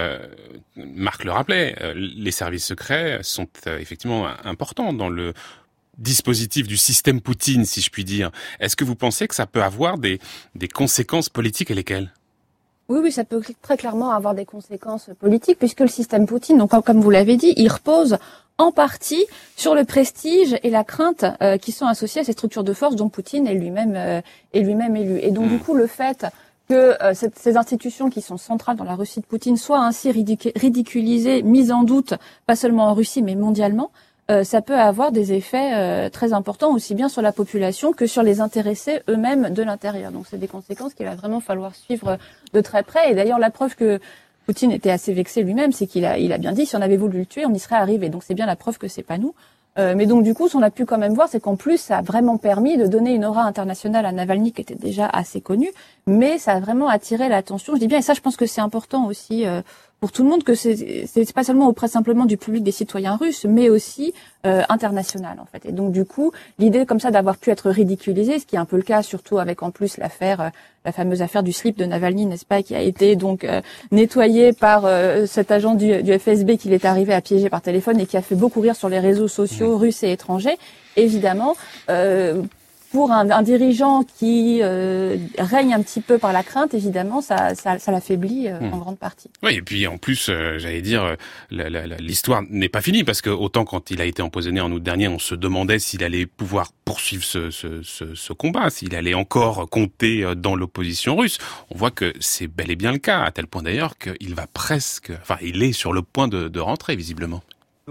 Marc le rappelait, les services secrets sont effectivement importants dans le dispositif du système Poutine, si je puis dire. Est-ce que vous pensez que ça peut avoir des conséquences politiques et lesquelles ? Oui, ça peut très clairement avoir des conséquences politiques, puisque le système Poutine, donc comme vous l'avez dit, il repose en partie sur le prestige et la crainte qui sont associés à ces structures de force dont Poutine est lui-même élu. Et donc du coup, le fait que ces institutions qui sont centrales dans la Russie de Poutine soient ainsi ridiculisées, mises en doute, pas seulement en Russie mais mondialement, ça peut avoir des effets très importants aussi bien sur la population que sur les intéressés eux-mêmes de l'intérieur. Donc c'est des conséquences qu'il va vraiment falloir suivre de très près. Et d'ailleurs la preuve que Poutine était assez vexé lui-même, c'est qu'il a bien dit si on avait voulu le tuer, on y serait arrivé. Donc c'est bien la preuve que c'est pas nous. Mais donc du coup, ce qu'on a pu quand même voir, c'est qu'en plus, ça a vraiment permis de donner une aura internationale à Navalny qui était déjà assez connu, mais ça a vraiment attiré l'attention. Je dis bien, et ça, je pense que c'est important aussi pour tout le monde, que c'est pas seulement auprès simplement du public des citoyens russes, mais aussi international en fait. Et donc du coup, l'idée comme ça d'avoir pu être ridiculisé, ce qui est un peu le cas, surtout avec en plus l'affaire, la fameuse affaire du slip de Navalny, n'est-ce pas, qui a été donc nettoyée par cet agent du FSB qui est arrivé à piéger par téléphone et qui a fait beaucoup rire sur les réseaux sociaux russes et étrangers. Évidemment, pour un dirigeant qui règne un petit peu par la crainte, évidemment, ça l'affaiblit en grande partie. Oui, et puis en plus, j'allais dire, l'histoire n'est pas finie, parce que autant quand il a été empoisonné en août dernier, on se demandait s'il allait pouvoir poursuivre ce combat, s'il allait encore compter dans l'opposition russe. On voit que c'est bel et bien le cas, à tel point d'ailleurs qu'il va il est sur le point de rentrer, visiblement. Je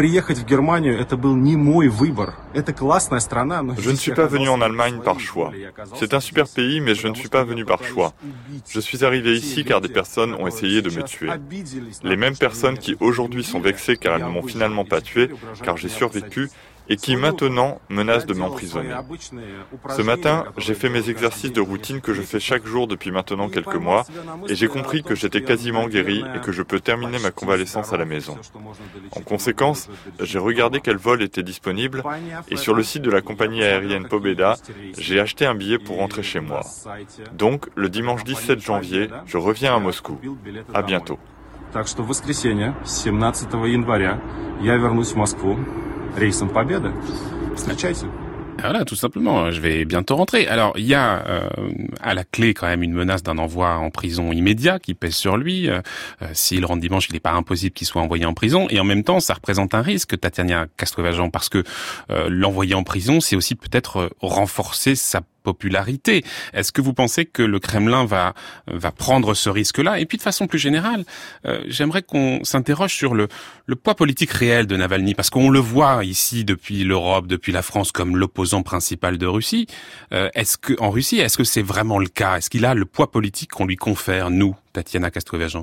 ne suis pas venu en Allemagne par choix. C'est un super pays, mais je ne suis pas venu par choix. Je suis arrivé ici car des personnes ont essayé de me tuer. Les mêmes personnes qui aujourd'hui sont vexées car elles ne m'ont finalement pas tué, car j'ai survécu, et qui maintenant menacent de m'emprisonner. Ce matin, j'ai fait mes exercices de routine que je fais chaque jour depuis maintenant quelques mois, et j'ai compris que j'étais quasiment guéri et que je peux terminer ma convalescence à la maison. En conséquence, j'ai regardé quels vols étaient disponibles, et sur le site de la compagnie aérienne Pobeda, j'ai acheté un billet pour rentrer chez moi. Donc, le dimanche 17 janvier, je reviens à Moscou. À bientôt. Так что в воскресенье, 17 января, я вернусь в Москву рейсом Победы. Встречайте. Voilà, tout simplement, je vais bientôt rentrer. Alors, il y a à la clé quand même une menace d'un envoi en prison immédiat qui pèse sur lui. S'il rentre dimanche, il n'est pas impossible qu'il soit envoyé en prison. Et en même temps, ça représente un risque, Tatiana Kastrovajan, parce que l'envoyer en prison, c'est aussi peut-être renforcer sa popularité. Est-ce que vous pensez que le Kremlin va prendre ce risque-là? Et puis de façon plus générale, j'aimerais qu'on s'interroge sur le poids politique réel de Navalny, parce qu'on le voit ici depuis l'Europe, depuis la France, comme l'opposant principal de Russie. Est-ce que c'est vraiment le cas? Est-ce qu'il a le poids politique qu'on lui confère, nous, Tatiana Kastrovajan?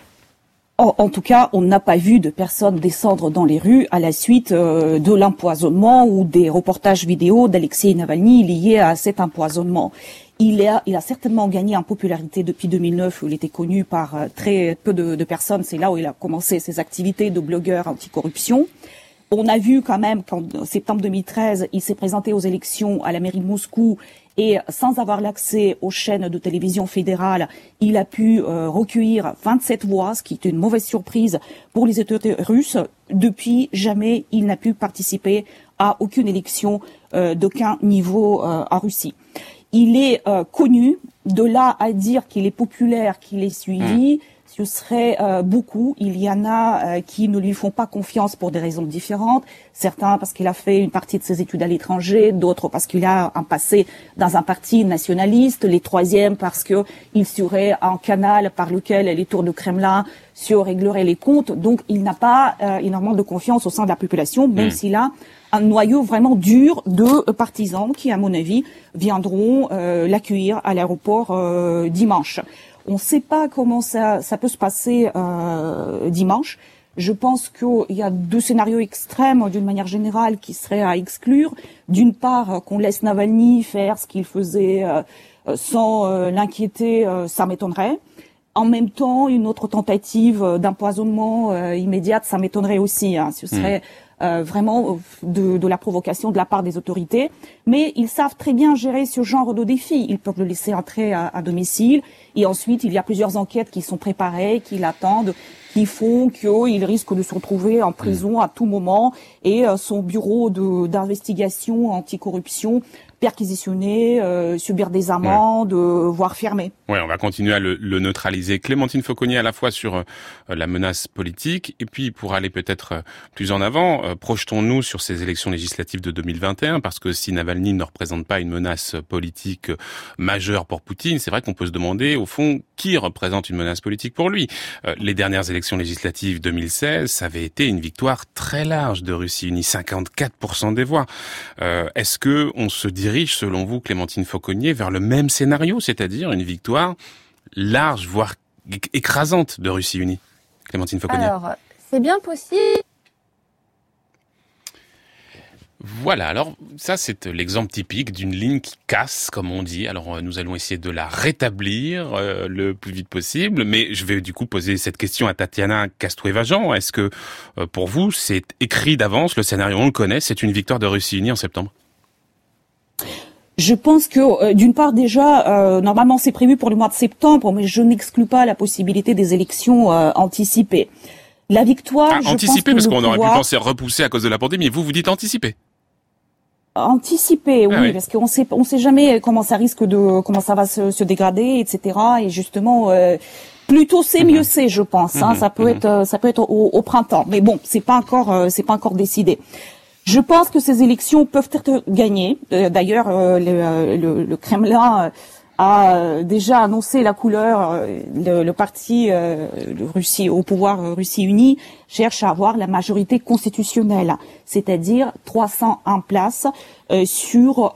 En tout cas, on n'a pas vu de personnes descendre dans les rues à la suite de l'empoisonnement ou des reportages vidéo d'Alexei Navalny liés à cet empoisonnement. Il a certainement gagné en popularité depuis 2009, où il était connu par très peu de personnes. C'est là où il a commencé ses activités de blogueur anticorruption. On a vu quand même qu'en septembre 2013, il s'est présenté aux élections à la mairie de Moscou et sans avoir l'accès aux chaînes de télévision fédérales, il a pu recueillir 27 voix, ce qui est une mauvaise surprise pour les autorités russes. Depuis, jamais il n'a pu participer à aucune élection d'aucun niveau en Russie. Il est connu, de là à dire qu'il est populaire, qu'il est suivi, ce serait beaucoup. Il y en a qui ne lui font pas confiance pour des raisons différentes. Certains parce qu'il a fait une partie de ses études à l'étranger, d'autres parce qu'il a un passé dans un parti nationaliste, les troisièmes parce que il serait un canal par lequel les tours de Kremlin se régleraient les comptes. Donc il n'a pas énormément de confiance au sein de la population, même s'il a un noyau vraiment dur de partisans qui, à mon avis, viendront l'accueillir à l'aéroport dimanche. On ne sait pas comment ça peut se passer dimanche. Je pense qu'il y a deux scénarios extrêmes d'une manière générale qui seraient à exclure. D'une part, qu'on laisse Navalny faire ce qu'il faisait sans l'inquiéter, ça m'étonnerait. En même temps, une autre tentative d'empoisonnement immédiate, ça m'étonnerait aussi. Ce serait vraiment de la provocation de la part des autorités. Mais ils savent très bien gérer ce genre de défi. Ils peuvent le laisser entrer à domicile. Et ensuite, il y a plusieurs enquêtes qui sont préparées, qui l'attendent, qui font qu'il risque de se retrouver en prison à tout moment. Et son bureau d'investigation anticorruption perquisitionné, subir des amendes, voire fermé. Oui, on va continuer à le neutraliser. Clémentine Fauconnier, à la fois sur la menace politique, et puis pour aller peut-être plus en avant, projetons-nous sur ces élections législatives de 2021, parce que si Navalny ne représente pas une menace politique majeure pour Poutine, c'est vrai qu'on peut se demander, au fond, qui représente une menace politique pour lui. Les dernières élections législatives 2016, ça avait été une victoire très large de Russie unie, 54% des voix. Est-ce que on se dirige, selon vous, Clémentine Fauconnier, vers le même scénario, c'est-à-dire une victoire large, voire écrasante de Russie unie? Clémentine Fauconnier. Alors, c'est bien possible. Voilà, alors ça c'est l'exemple typique d'une ligne qui casse, comme on dit. Alors nous allons essayer de la rétablir le plus vite possible, mais je vais du coup poser cette question à Tatiana Kastrovajan. Est-ce que pour vous c'est écrit d'avance, le scénario on le connaît, c'est une victoire de Russie unie en septembre? Je pense que, d'une part déjà, normalement c'est prévu pour le mois de septembre, mais je n'exclus pas la possibilité des élections anticipées. La victoire, anticipée, parce qu'on aurait pu penser repousser à cause de la pandémie. Vous dites anticiper. Anticiper, oui, oui. parce qu'on sait jamais comment ça va se dégrader, etc. Et justement, plutôt c'est mieux c'est, je pense. Ça peut être au printemps, mais bon, c'est pas encore décidé. Je pense que ces élections peuvent être gagnées. D'ailleurs, le Kremlin a déjà annoncé la couleur. Le parti de Russie au pouvoir, Russie unie, cherche à avoir la majorité constitutionnelle, c'est-à-dire 301 places sur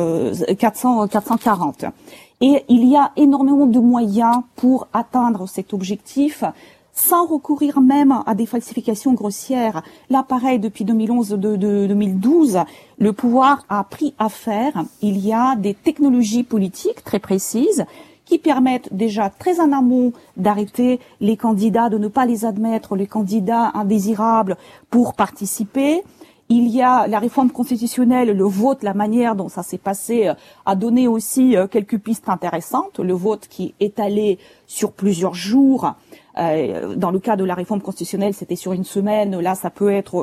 440. Et il y a énormément de moyens pour atteindre cet objectif, sans recourir même à des falsifications grossières. Là, pareil, depuis 2011-2012, le pouvoir a pris à faire. Il y a des technologies politiques très précises qui permettent déjà très en amont d'arrêter les candidats, de ne pas les admettre, les candidats indésirables pour participer. Il y a la réforme constitutionnelle, le vote, la manière dont ça s'est passé a donné aussi quelques pistes intéressantes. Le vote qui est étalé sur plusieurs jours. Dans le cas de la réforme constitutionnelle, c'était sur une semaine. Là, ça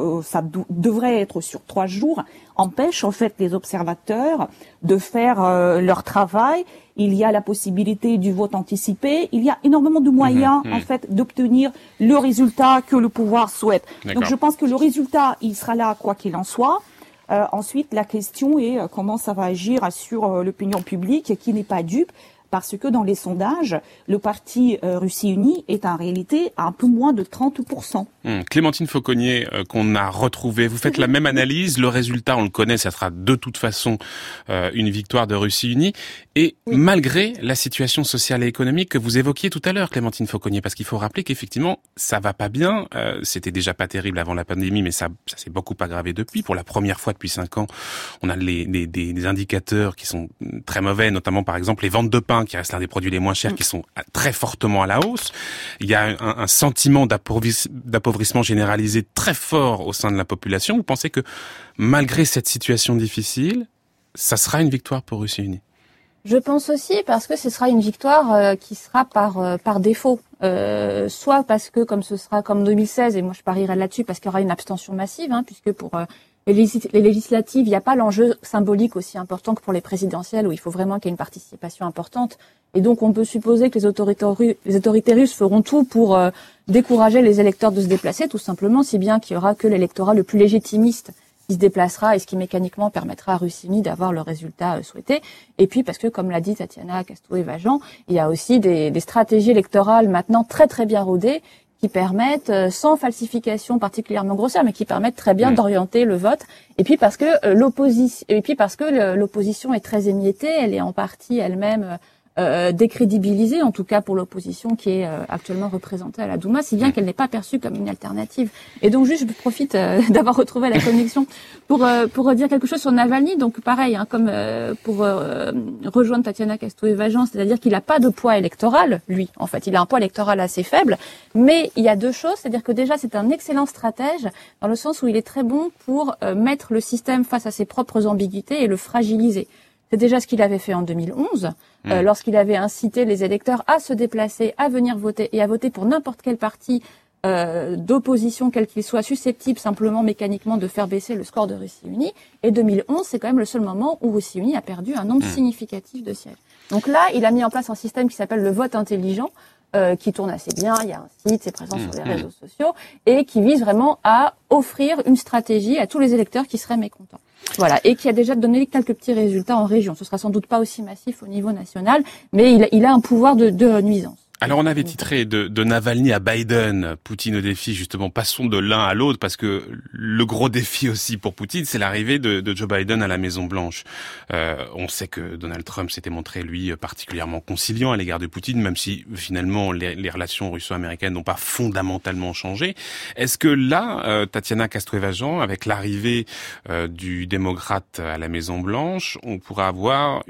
devrait être sur 3 jours. Empêche en fait les observateurs de faire leur travail. Il y a la possibilité du vote anticipé. Il y a énormément de moyens en fait d'obtenir le résultat que le pouvoir souhaite. Donc, je pense que le résultat, il sera là quoi qu'il en soit. Ensuite, la question est comment ça va agir sur l'opinion publique qui n'est pas dupe. Parce que dans les sondages, le parti Russie unie est en réalité à un peu moins de 30%. Clémentine Fauconnier, qu'on a retrouvée, vous faites la même analyse, le résultat, on le connaît, ça sera de toute façon une victoire de Russie unie, et malgré la situation sociale et économique que vous évoquiez tout à l'heure, Clémentine Fauconnier, parce qu'il faut rappeler qu'effectivement, ça va pas bien, c'était déjà pas terrible avant la pandémie, mais ça s'est beaucoup aggravé depuis. Pour la première fois depuis 5 ans, on a des indicateurs qui sont très mauvais, notamment par exemple les ventes de pain, qui reste l'un des produits les moins chers, qui sont très fortement à la hausse. Il y a un sentiment d'appauvrissement généralisé très fort au sein de la population. Vous pensez que malgré cette situation difficile, ça sera une victoire pour Russie unie? Je pense aussi parce que ce sera une victoire qui sera par défaut. Soit parce que comme ce sera comme 2016, et moi je parierais là-dessus parce qu'il y aura une abstention massive, puisque pour les législatives, il n'y a pas l'enjeu symbolique aussi important que pour les présidentielles où il faut vraiment qu'il y ait une participation importante. Et donc on peut supposer que les autorités russes feront tout pour décourager les électeurs de se déplacer, tout simplement, si bien qu'il y aura que l'électorat le plus légitimiste qui se déplacera et ce qui mécaniquement permettra à Russie unie d'avoir le résultat souhaité. Et puis parce que, comme l'a dit Tatiana Castoué-Vajan, il y a aussi des stratégies électorales maintenant très très bien rodées qui permettent, sans falsification particulièrement grossière, mais qui permettent très bien d'orienter le vote. Et puis parce que l'opposition est très émiettée, elle est en partie elle-même décrédibilisée, en tout cas pour l'opposition qui est actuellement représentée à la Douma, si bien qu'elle n'est pas perçue comme une alternative. Et donc juste, je profite d'avoir retrouvé la connexion pour dire quelque chose sur Navalny. Donc pareil, comme pour rejoindre Tatiana Castoué-Vajan, c'est-à-dire qu'il n'a pas de poids électoral, lui. En fait, il a un poids électoral assez faible, mais il y a 2 choses, c'est-à-dire que déjà c'est un excellent stratège dans le sens où il est très bon pour mettre le système face à ses propres ambiguïtés et le fragiliser. C'est déjà ce qu'il avait fait en 2011, lorsqu'il avait incité les électeurs à se déplacer, à venir voter et à voter pour n'importe quel parti d'opposition, quel qu'il soit, susceptible simplement mécaniquement de faire baisser le score de Russie unie. Et 2011, c'est quand même le seul moment où Russie unie a perdu un nombre significatif de sièges. Donc là, il a mis en place un système qui s'appelle le vote intelligent, qui tourne assez bien. Il y a un site, c'est présent sur les réseaux sociaux, et qui vise vraiment à offrir une stratégie à tous les électeurs qui seraient mécontents. Voilà, et qui a déjà donné quelques petits résultats en région. Ce sera sans doute pas aussi massif au niveau national, mais il a un pouvoir de nuisance. Alors on avait titré de Navalny à Biden, Poutine au défi, justement, passons de l'un à l'autre, parce que le gros défi aussi pour Poutine, c'est l'arrivée de Joe Biden à la Maison-Blanche. On sait que Donald Trump s'était montré, lui, particulièrement conciliant à l'égard de Poutine, même si finalement les relations russo-américaines n'ont pas fondamentalement changé. Est-ce que là, Tatiana Castoué-Vajan, avec l'arrivée du démocrate à la Maison-Blanche, on pourra avoir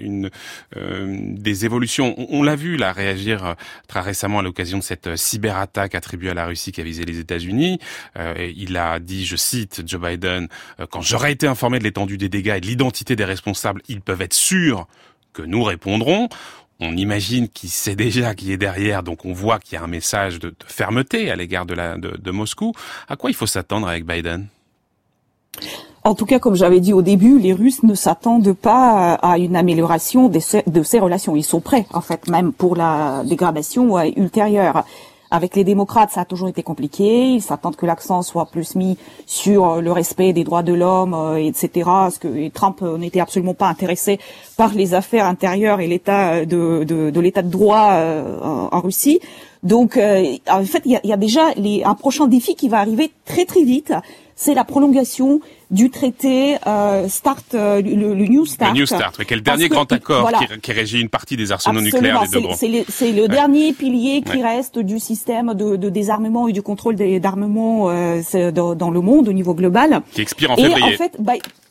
des évolutions? On l'a vu là réagir très récemment à l'occasion de cette cyberattaque attribuée à la Russie qui a visé les États-Unis. Il a dit, je cite Joe Biden, quand j'aurai été informé de l'étendue des dégâts et de l'identité des responsables, ils peuvent être sûrs que nous répondrons. On imagine qu'il sait déjà qui est derrière, donc on voit qu'il y a un message de fermeté à l'égard de Moscou. À quoi il faut s'attendre avec Biden ? En tout cas, comme j'avais dit au début, les Russes ne s'attendent pas à une amélioration de ces relations. Ils sont prêts, en fait, même pour la dégradation ultérieure. Avec les démocrates, ça a toujours été compliqué. Ils s'attendent que l'accent soit plus mis sur le respect des droits de l'homme, etc. Parce que Trump n'était absolument pas intéressé par les affaires intérieures et l'état de l'état de droit en Russie. Donc, en fait, il y a déjà un prochain défi qui va arriver très très vite. C'est la prolongation du traité START, le New START. Le New START, qui est le dernier grand accord qui régit une partie des arsenaux nucléaires des deux grands. C'est le dernier pilier qui reste du système de désarmement et du contrôle d'armement dans le monde au niveau global. Qui expire en février. Et en fait,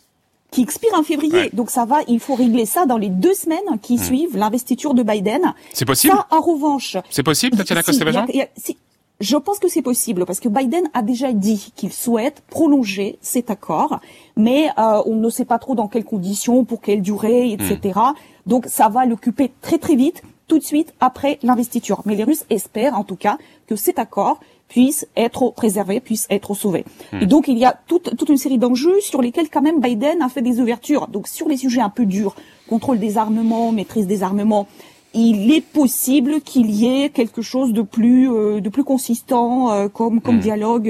qui expire en février. Ouais. Donc il faut régler ça dans les 2 semaines qui suivent l'investiture de Biden. C'est possible? Ça, en revanche. C'est possible, Tatiana Kostevajan? Je pense que c'est possible parce que Biden a déjà dit qu'il souhaite prolonger cet accord, mais on ne sait pas trop dans quelles conditions, pour quelle durée, etc. Donc ça va l'occuper très très vite, tout de suite après l'investiture. Mais les Russes espèrent en tout cas que cet accord puisse être préservé, puisse être sauvé. Et donc il y a toute une série d'enjeux sur lesquels quand même Biden a fait des ouvertures. Donc sur les sujets un peu durs, contrôle des armements, maîtrise des armements, il est possible qu'il y ait quelque chose de plus consistant comme dialogue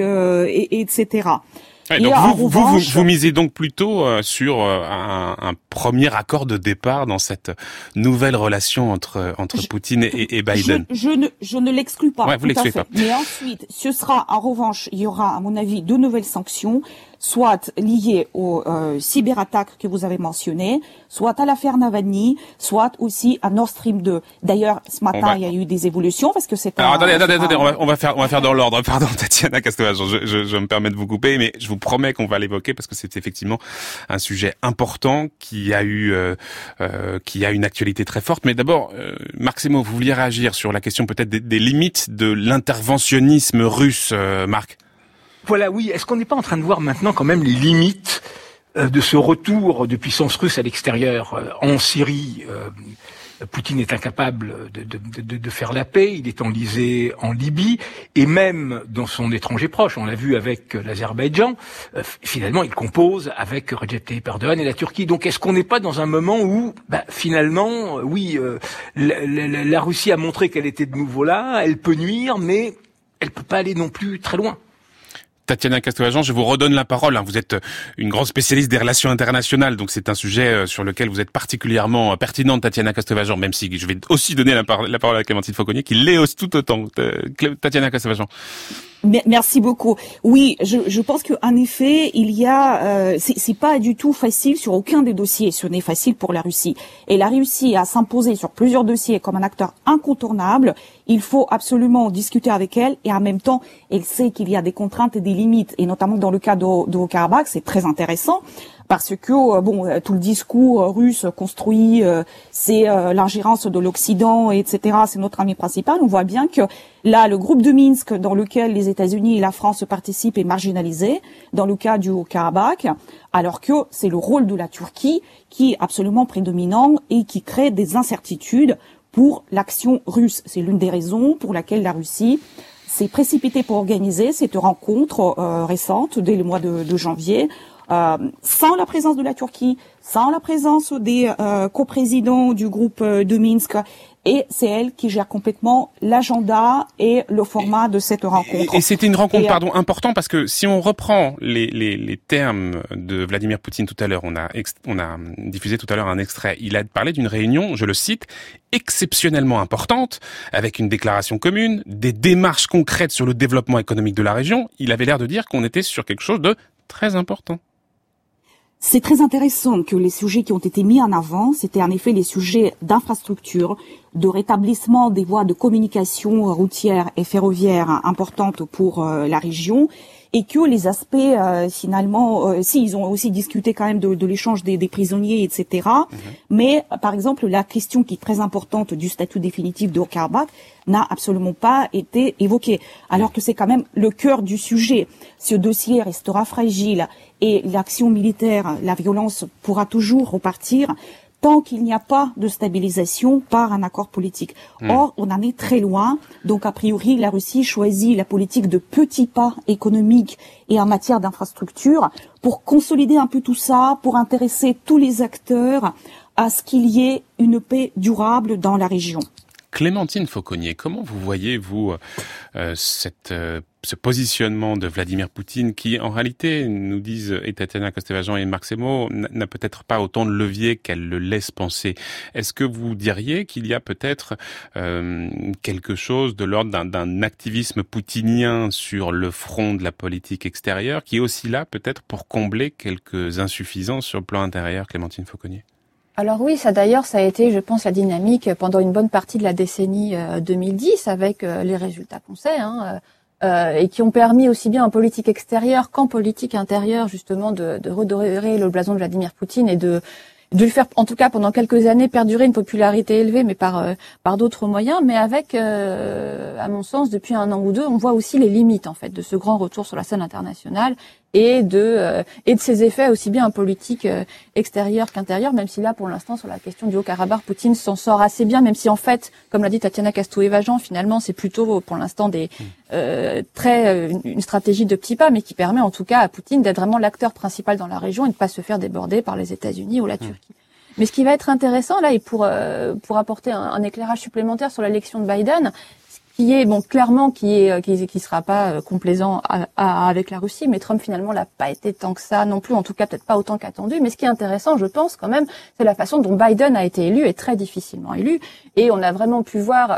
etc. Ouais, donc vous misez donc plutôt sur un premier accord de départ dans cette nouvelle relation entre Poutine et Biden. Je ne l'exclus pas. Ouais, vous l'excluez pas. Mais ensuite, ce sera en revanche, il y aura à mon avis 2 nouvelles sanctions, soit liées aux cyberattaques que vous avez mentionnées, soit à l'affaire Navalny, soit aussi à Nord Stream 2. D'ailleurs, ce matin, il y a eu des évolutions parce que c'est. Alors attendez, on va faire dans l'ordre. Pardon, Tatiana Kostevajan, je me permets de vous couper, mais je vous promets qu'on va l'évoquer parce que c'est effectivement un sujet important qui a eu une actualité très forte. Mais d'abord, Marc Semo, vous vouliez réagir sur la question peut-être des limites de l'interventionnisme russe, Marc? Voilà, oui. Est-ce qu'on n'est pas en train de voir maintenant quand même les limites de ce retour de puissance russe à l'extérieur? En Syrie, Poutine est incapable de faire la paix, il est enlisé en Libye, et même dans son étranger proche, on l'a vu avec l'Azerbaïdjan, finalement il compose avec Recep Tayyip Erdogan et la Turquie. Donc est-ce qu'on n'est pas dans un moment où, finalement, la Russie a montré qu'elle était de nouveau là, elle peut nuire, mais elle peut pas aller non plus très loin? Tatiana Kostevajan, je vous redonne la parole. Vous êtes une grande spécialiste des relations internationales, donc c'est un sujet sur lequel vous êtes particulièrement pertinente, Tatiana Kostevajan, même si je vais aussi donner la parole à Clémentine Fauconnier, qui l'est aussi tout autant. Tatiana Kostevajan. Merci beaucoup. Oui, je pense que en effet, il y a, c'est pas du tout facile sur aucun des dossiers. Ce n'est facile pour la Russie. Et la Russie a s'imposé sur plusieurs dossiers comme un acteur incontournable. Il faut absolument discuter avec elle et en même temps, elle sait qu'il y a des contraintes et des limites. Et notamment dans le cas de Haut-Karabakh, c'est très intéressant. Parce que tout le discours russe construit, c'est l'ingérence de l'Occident, etc. C'est notre ami principal. On voit bien que là, le groupe de Minsk, dans lequel les États-Unis et la France participent, est marginalisé dans le cas du Haut-Karabakh, alors que c'est le rôle de la Turquie qui est absolument prédominant et qui crée des incertitudes pour l'action russe. C'est l'une des raisons pour laquelle la Russie s'est précipitée pour organiser cette rencontre récente dès le mois de janvier. Sans la présence de la Turquie, sans la présence des coprésidents du groupe de Minsk, et c'est elle qui gère complètement l'agenda et le format de cette rencontre. Et c'était une rencontre, importante parce que si on reprend les termes de Vladimir Poutine tout à l'heure, on a diffusé tout à l'heure un extrait. Il a parlé d'une réunion, je le cite, exceptionnellement importante, avec une déclaration commune, des démarches concrètes sur le développement économique de la région. Il avait l'air de dire qu'on était sur quelque chose de très important. C'est très intéressant que les sujets qui ont été mis en avant, c'était en effet les sujets d'infrastructure, de rétablissement des voies de communication routières et ferroviaires importantes pour la région, et que les aspects finalement, ils ont aussi discuté quand même de l'échange des prisonniers, etc. Mais par exemple, la question qui est très importante du statut définitif de Haut-Karabakh n'a absolument pas été évoquée, alors que c'est quand même le cœur du sujet. Ce dossier restera fragile et l'action militaire, la violence pourra toujours repartir tant qu'il n'y a pas de stabilisation par un accord politique. Or, on en est très loin. Donc, a priori, la Russie choisit la politique de petits pas économiques et en matière d'infrastructure pour consolider un peu tout ça, pour intéresser tous les acteurs à ce qu'il y ait une paix durable dans la région. Clémentine Fauconnier, comment vous voyez, vous, ce positionnement de Vladimir Poutine qui, en réalité, nous disent et Tatiana Kostevajan et Marc Semo, n'a peut-être pas autant de levier qu'elle le laisse penser. Est-ce que vous diriez qu'il y a peut-être quelque chose de l'ordre d'un activisme poutinien sur le front de la politique extérieure qui est aussi là peut-être pour combler quelques insuffisances sur le plan intérieur, Clémentine Fauconnier? Alors oui, ça d'ailleurs, ça a été, je pense, la dynamique pendant une bonne partie de la décennie 2010 avec les résultats qu'on sait, et qui ont permis aussi bien en politique extérieure qu'en politique intérieure justement de redorer le blason de Vladimir Poutine et de lui faire, en tout cas pendant quelques années, perdurer une popularité élevée, mais par d'autres moyens. Mais avec, à mon sens, depuis un an ou deux, on voit aussi les limites en fait de ce grand retour sur la scène internationale et de ses effets aussi bien en politique extérieure qu'intérieure, même si là, pour l'instant, sur la question du Haut-Karabakh, Poutine s'en sort assez bien, même si en fait, comme l'a dit Tatiana Kostevajan, finalement, c'est plutôt pour l'instant une stratégie de petits pas, mais qui permet en tout cas à Poutine d'être vraiment l'acteur principal dans la région et de ne pas se faire déborder par les États-Unis ou la Turquie. Mais ce qui va être intéressant là, et pour apporter un éclairage supplémentaire sur l'élection de Biden, qui est clairement qui sera pas complaisant avec la Russie, mais Trump finalement l'a pas été tant que ça non plus, en tout cas peut-être pas autant qu'attendu. Mais ce qui est intéressant, je pense quand même, c'est la façon dont Biden a été élu, et très difficilement élu. Et on a vraiment pu voir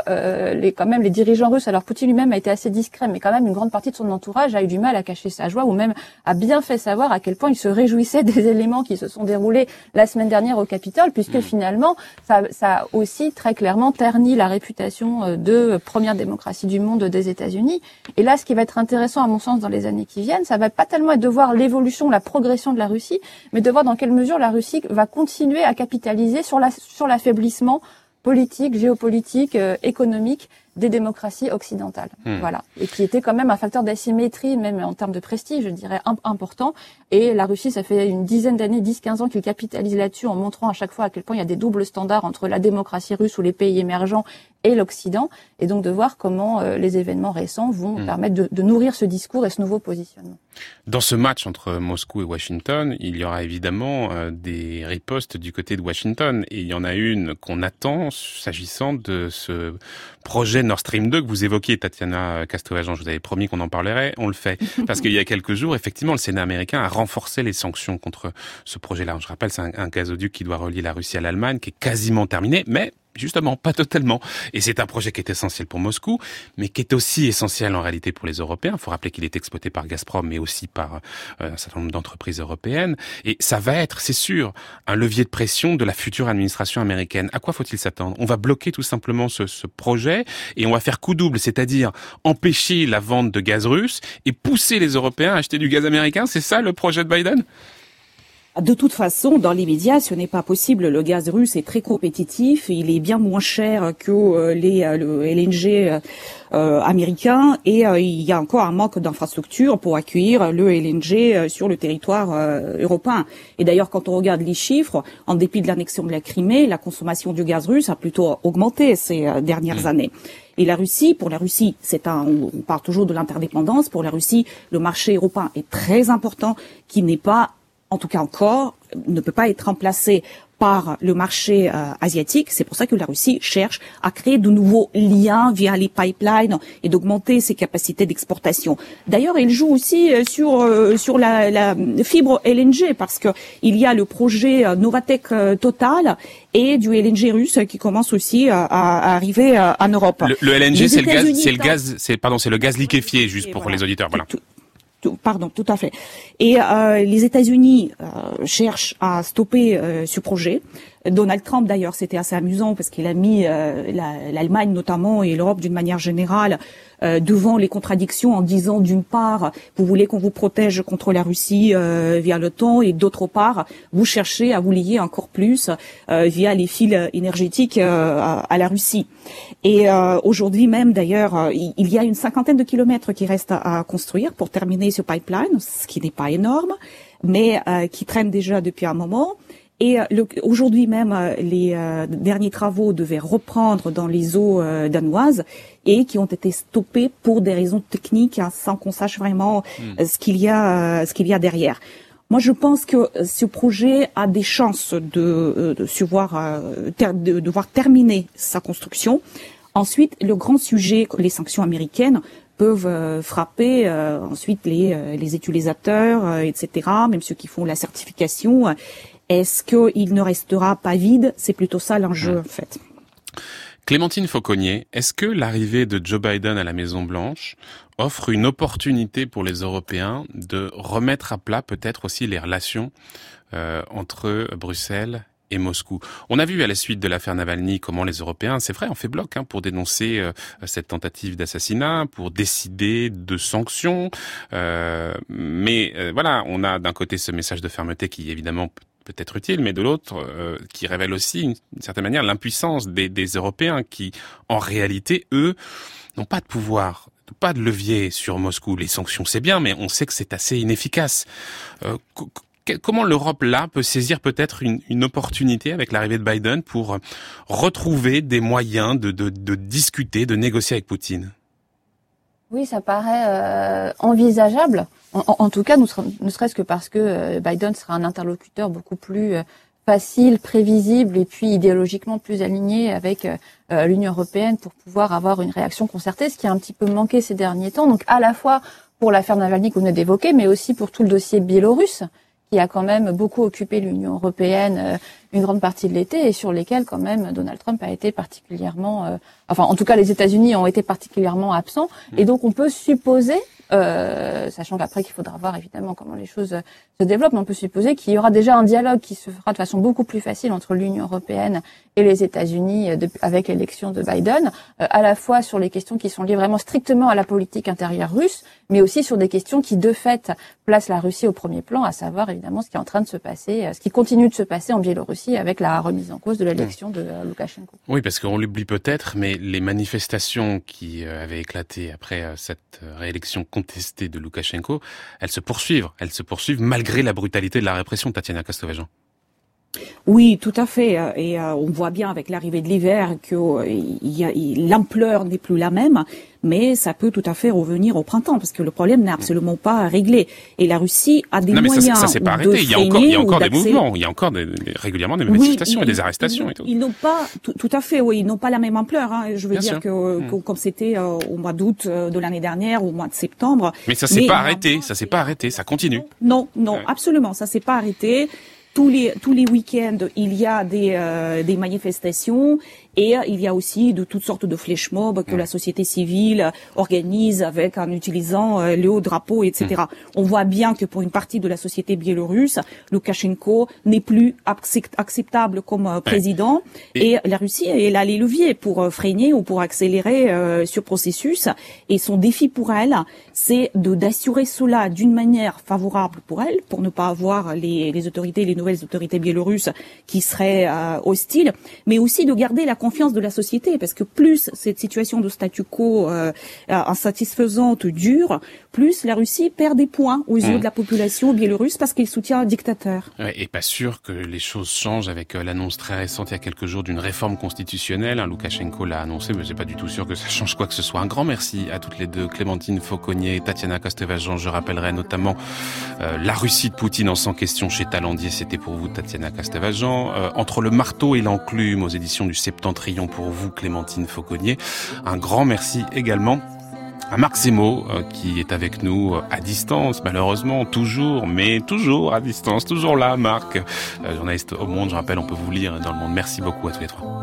les dirigeants russes. Alors Poutine lui-même a été assez discret, mais quand même une grande partie de son entourage a eu du mal à cacher sa joie, ou même a bien fait savoir à quel point il se réjouissait des éléments qui se sont déroulés la semaine dernière au Capitole, puisque finalement ça a aussi très clairement terni la réputation de première démocratie du monde des États-Unis. Et là, ce qui va être intéressant à mon sens dans les années qui viennent, ça va pas tellement être de voir l'évolution, la progression de la Russie, mais de voir dans quelle mesure la Russie va continuer à capitaliser sur l'affaiblissement politique, géopolitique, économique des démocraties occidentales. Voilà. Et qui était quand même un facteur d'asymétrie, même en termes de prestige, je dirais, important. Et la Russie, ça fait une dizaine d'années, 10-15 ans qu'il capitalise là-dessus en montrant à chaque fois à quel point il y a des doubles standards entre la démocratie russe ou les pays émergents et l'Occident. Et donc de voir comment les événements récents vont permettre de nourrir ce discours et ce nouveau positionnement. Dans ce match entre Moscou et Washington, il y aura évidemment des ripostes du côté de Washington. Et il y en a une qu'on attend s'agissant de ce projet Nord Stream 2 que vous évoquiez, Tatiana Kostevajan. Je vous avais promis qu'on en parlerait. On le fait. Parce qu'il y a quelques jours, effectivement, le Sénat américain a renforcé les sanctions contre ce projet-là. Je rappelle, c'est un gazoduc qui doit relier la Russie à l'Allemagne, qui est quasiment terminé, mais justement, pas totalement. Et c'est un projet qui est essentiel pour Moscou, mais qui est aussi essentiel en réalité pour les Européens. Il faut rappeler qu'il est exploité par Gazprom, mais aussi par un certain nombre d'entreprises européennes. Et ça va être, c'est sûr, un levier de pression de la future administration américaine. À quoi faut-il s'attendre? On va bloquer tout simplement ce projet et on va faire coup double, c'est-à-dire empêcher la vente de gaz russe et pousser les Européens à acheter du gaz américain. C'est ça le projet de Biden? De toute façon, dans les médias, ce n'est pas possible. Le gaz russe est très compétitif. Il est bien moins cher que le LNG américain. Et il y a encore un manque d'infrastructures pour accueillir le LNG sur le territoire européen. Et d'ailleurs, quand on regarde les chiffres, en dépit de l'annexion de la Crimée, la consommation du gaz russe a plutôt augmenté ces dernières années. Et la Russie, pour la Russie, on parle toujours de l'interdépendance. Pour la Russie, le marché européen est très important, qui n'est pas, en tout cas encore, ne peut pas être remplacé par le marché asiatique. C'est pour ça que la Russie cherche à créer de nouveaux liens via les pipelines et d'augmenter ses capacités d'exportation. D'ailleurs, elle joue aussi sur la fibre LNG, parce que il y a le projet Novatek Total et du LNG russe qui commence aussi à arriver en Europe. Le LNG, c'est le gaz liquéfié, juste pour les auditeurs. Voilà. Tout à fait. Et les États-Unis cherchent à stopper ce projet. Donald Trump, d'ailleurs, c'était assez amusant parce qu'il a mis l'Allemagne notamment et l'Europe d'une manière générale devant les contradictions en disant d'une part, vous voulez qu'on vous protège contre la Russie via l'OTAN et d'autre part, vous cherchez à vous lier encore plus via les fils énergétiques à la Russie. Et aujourd'hui même, d'ailleurs, il y a une 50aine de kilomètres qui restent à construire pour terminer ce pipeline, ce qui n'est pas énorme, mais qui traîne déjà depuis un moment. Et aujourd'hui même, les derniers travaux devaient reprendre dans les eaux danoises et qui ont été stoppés pour des raisons techniques, sans qu'on sache vraiment ce qu'il y a derrière. Moi, je pense que ce projet a des chances de devoir terminer sa construction. Ensuite, le grand sujet, les sanctions américaines peuvent frapper ensuite les utilisateurs, etc., même ceux qui font la certification. Est-ce qu'il ne restera pas vide? C'est plutôt ça l'enjeu, en fait. Clémentine Fauconnier, est-ce que l'arrivée de Joe Biden à la Maison-Blanche offre une opportunité pour les Européens de remettre à plat peut-être aussi les relations entre Bruxelles et Moscou? On a vu à la suite de l'affaire Navalny comment les Européens, c'est vrai, ont fait bloc pour dénoncer cette tentative d'assassinat, pour décider de sanctions. Mais voilà, on a d'un côté ce message de fermeté qui évidemment peut être utile, mais de l'autre, qui révèle aussi, d'une certaine manière, l'impuissance des Européens qui, en réalité, eux, n'ont pas de pouvoir, pas de levier sur Moscou. Les sanctions, c'est bien, mais on sait que c'est assez inefficace. Comment l'Europe, là, peut saisir peut-être une opportunité avec l'arrivée de Biden pour retrouver des moyens de discuter, de négocier avec Poutine? Oui, ça paraît envisageable. En tout cas, ne serait-ce que parce que Biden sera un interlocuteur beaucoup plus facile, prévisible et puis idéologiquement plus aligné avec l'Union européenne pour pouvoir avoir une réaction concertée, ce qui a un petit peu manqué ces derniers temps. Donc à la fois pour l'affaire Navalny que vous venez d'évoquer, mais aussi pour tout le dossier biélorusse, qui a quand même beaucoup occupé l'Union européenne une grande partie de l'été et sur lesquels quand même Donald Trump a été particulièrement, en tout cas les États-Unis ont été particulièrement absents. Et donc on peut supposer, sachant qu'après qu'il faudra voir évidemment comment les choses se développent, mais on peut supposer qu'il y aura déjà un dialogue qui se fera de façon beaucoup plus facile entre l'Union européenne et les États-Unis avec l'élection de Biden, à la fois sur les questions qui sont liées vraiment strictement à la politique intérieure russe, mais aussi sur des questions qui de fait placent la Russie au premier plan, à savoir évidemment ce qui est en train de se passer, ce qui continue de se passer en Biélorussie avec la remise en cause de l'élection de Loukachenko. Oui, parce qu'on l'oublie peut-être, mais les manifestations qui avaient éclaté après cette réélection contestée de Loukachenko, elles se poursuivent malgré la brutalité de la répression, Tatiana Kastovajan. Oui, tout à fait. Et on voit bien avec l'arrivée de l'hiver que l'ampleur n'est plus la même, mais ça peut tout à fait revenir au printemps, parce que le problème n'est absolument pas réglé. Et la Russie a des moyens de freiner. Ça s'est pas arrêté. Il y a encore des mouvements. Il y a encore régulièrement des manifestations et des arrestations et tout. Ils n'ont pas, tout à fait, oui, ils n'ont pas la même ampleur. Je veux dire que comme c'était au mois d'août de l'année dernière ou au mois de septembre. Mais ça s'est pas arrêté. Ça s'est pas arrêté. Ça continue. Non, absolument, ça s'est pas arrêté. Tous les week-ends, il y a des manifestations et il y a aussi de toutes sortes de flash mobs que la société civile organise en utilisant le haut drapeau, etc. On voit bien que pour une partie de la société biélorusse, Loukachenko n'est plus acceptable comme président et la Russie elle a les leviers pour freiner ou pour accélérer ce processus. Et son défi pour elle, c'est d'assurer cela d'une manière favorable pour elle, pour ne pas avoir les nouvelles autorités biélorusses qui seraient hostiles, mais aussi de garder la confiance de la société, parce que plus cette situation de statu quo insatisfaisante dure, plus la Russie perd des points aux yeux de la population biélorusse parce qu'il soutient un dictateur. Et pas sûr que les choses changent avec l'annonce très récente il y a quelques jours d'une réforme constitutionnelle. Loukachenko l'a annoncé, mais j'ai pas du tout sûr que ça change quoi que ce soit. Un grand merci à toutes les deux, Clémentine Fauconnier et Tatiana Kastovajan. Je rappellerai notamment la Russie de Poutine en 100 questions chez Talendier. C'était pour vous, Tatiana Kastovajan. Entre le marteau et l'enclume aux éditions du Septentrion pour vous, Clémentine Fauconnier. Un grand merci également à Marc Semo, qui est avec nous à distance, malheureusement, toujours à distance, toujours là, Marc, journaliste au Monde, je rappelle, on peut vous lire dans le Monde. Merci beaucoup à tous les trois.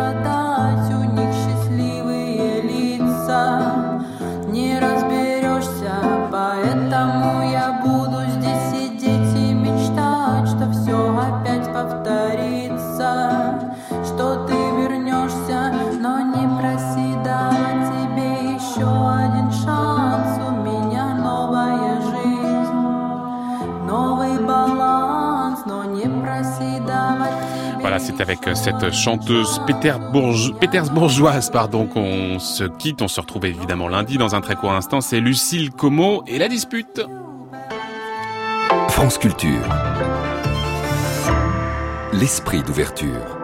Voilà, c'est avec cette chanteuse pétersbourgeoise, qu'on se quitte. On se retrouve évidemment lundi dans un très court instant. C'est Lucille Como et la dispute. France Culture. l'esprit d'ouverture.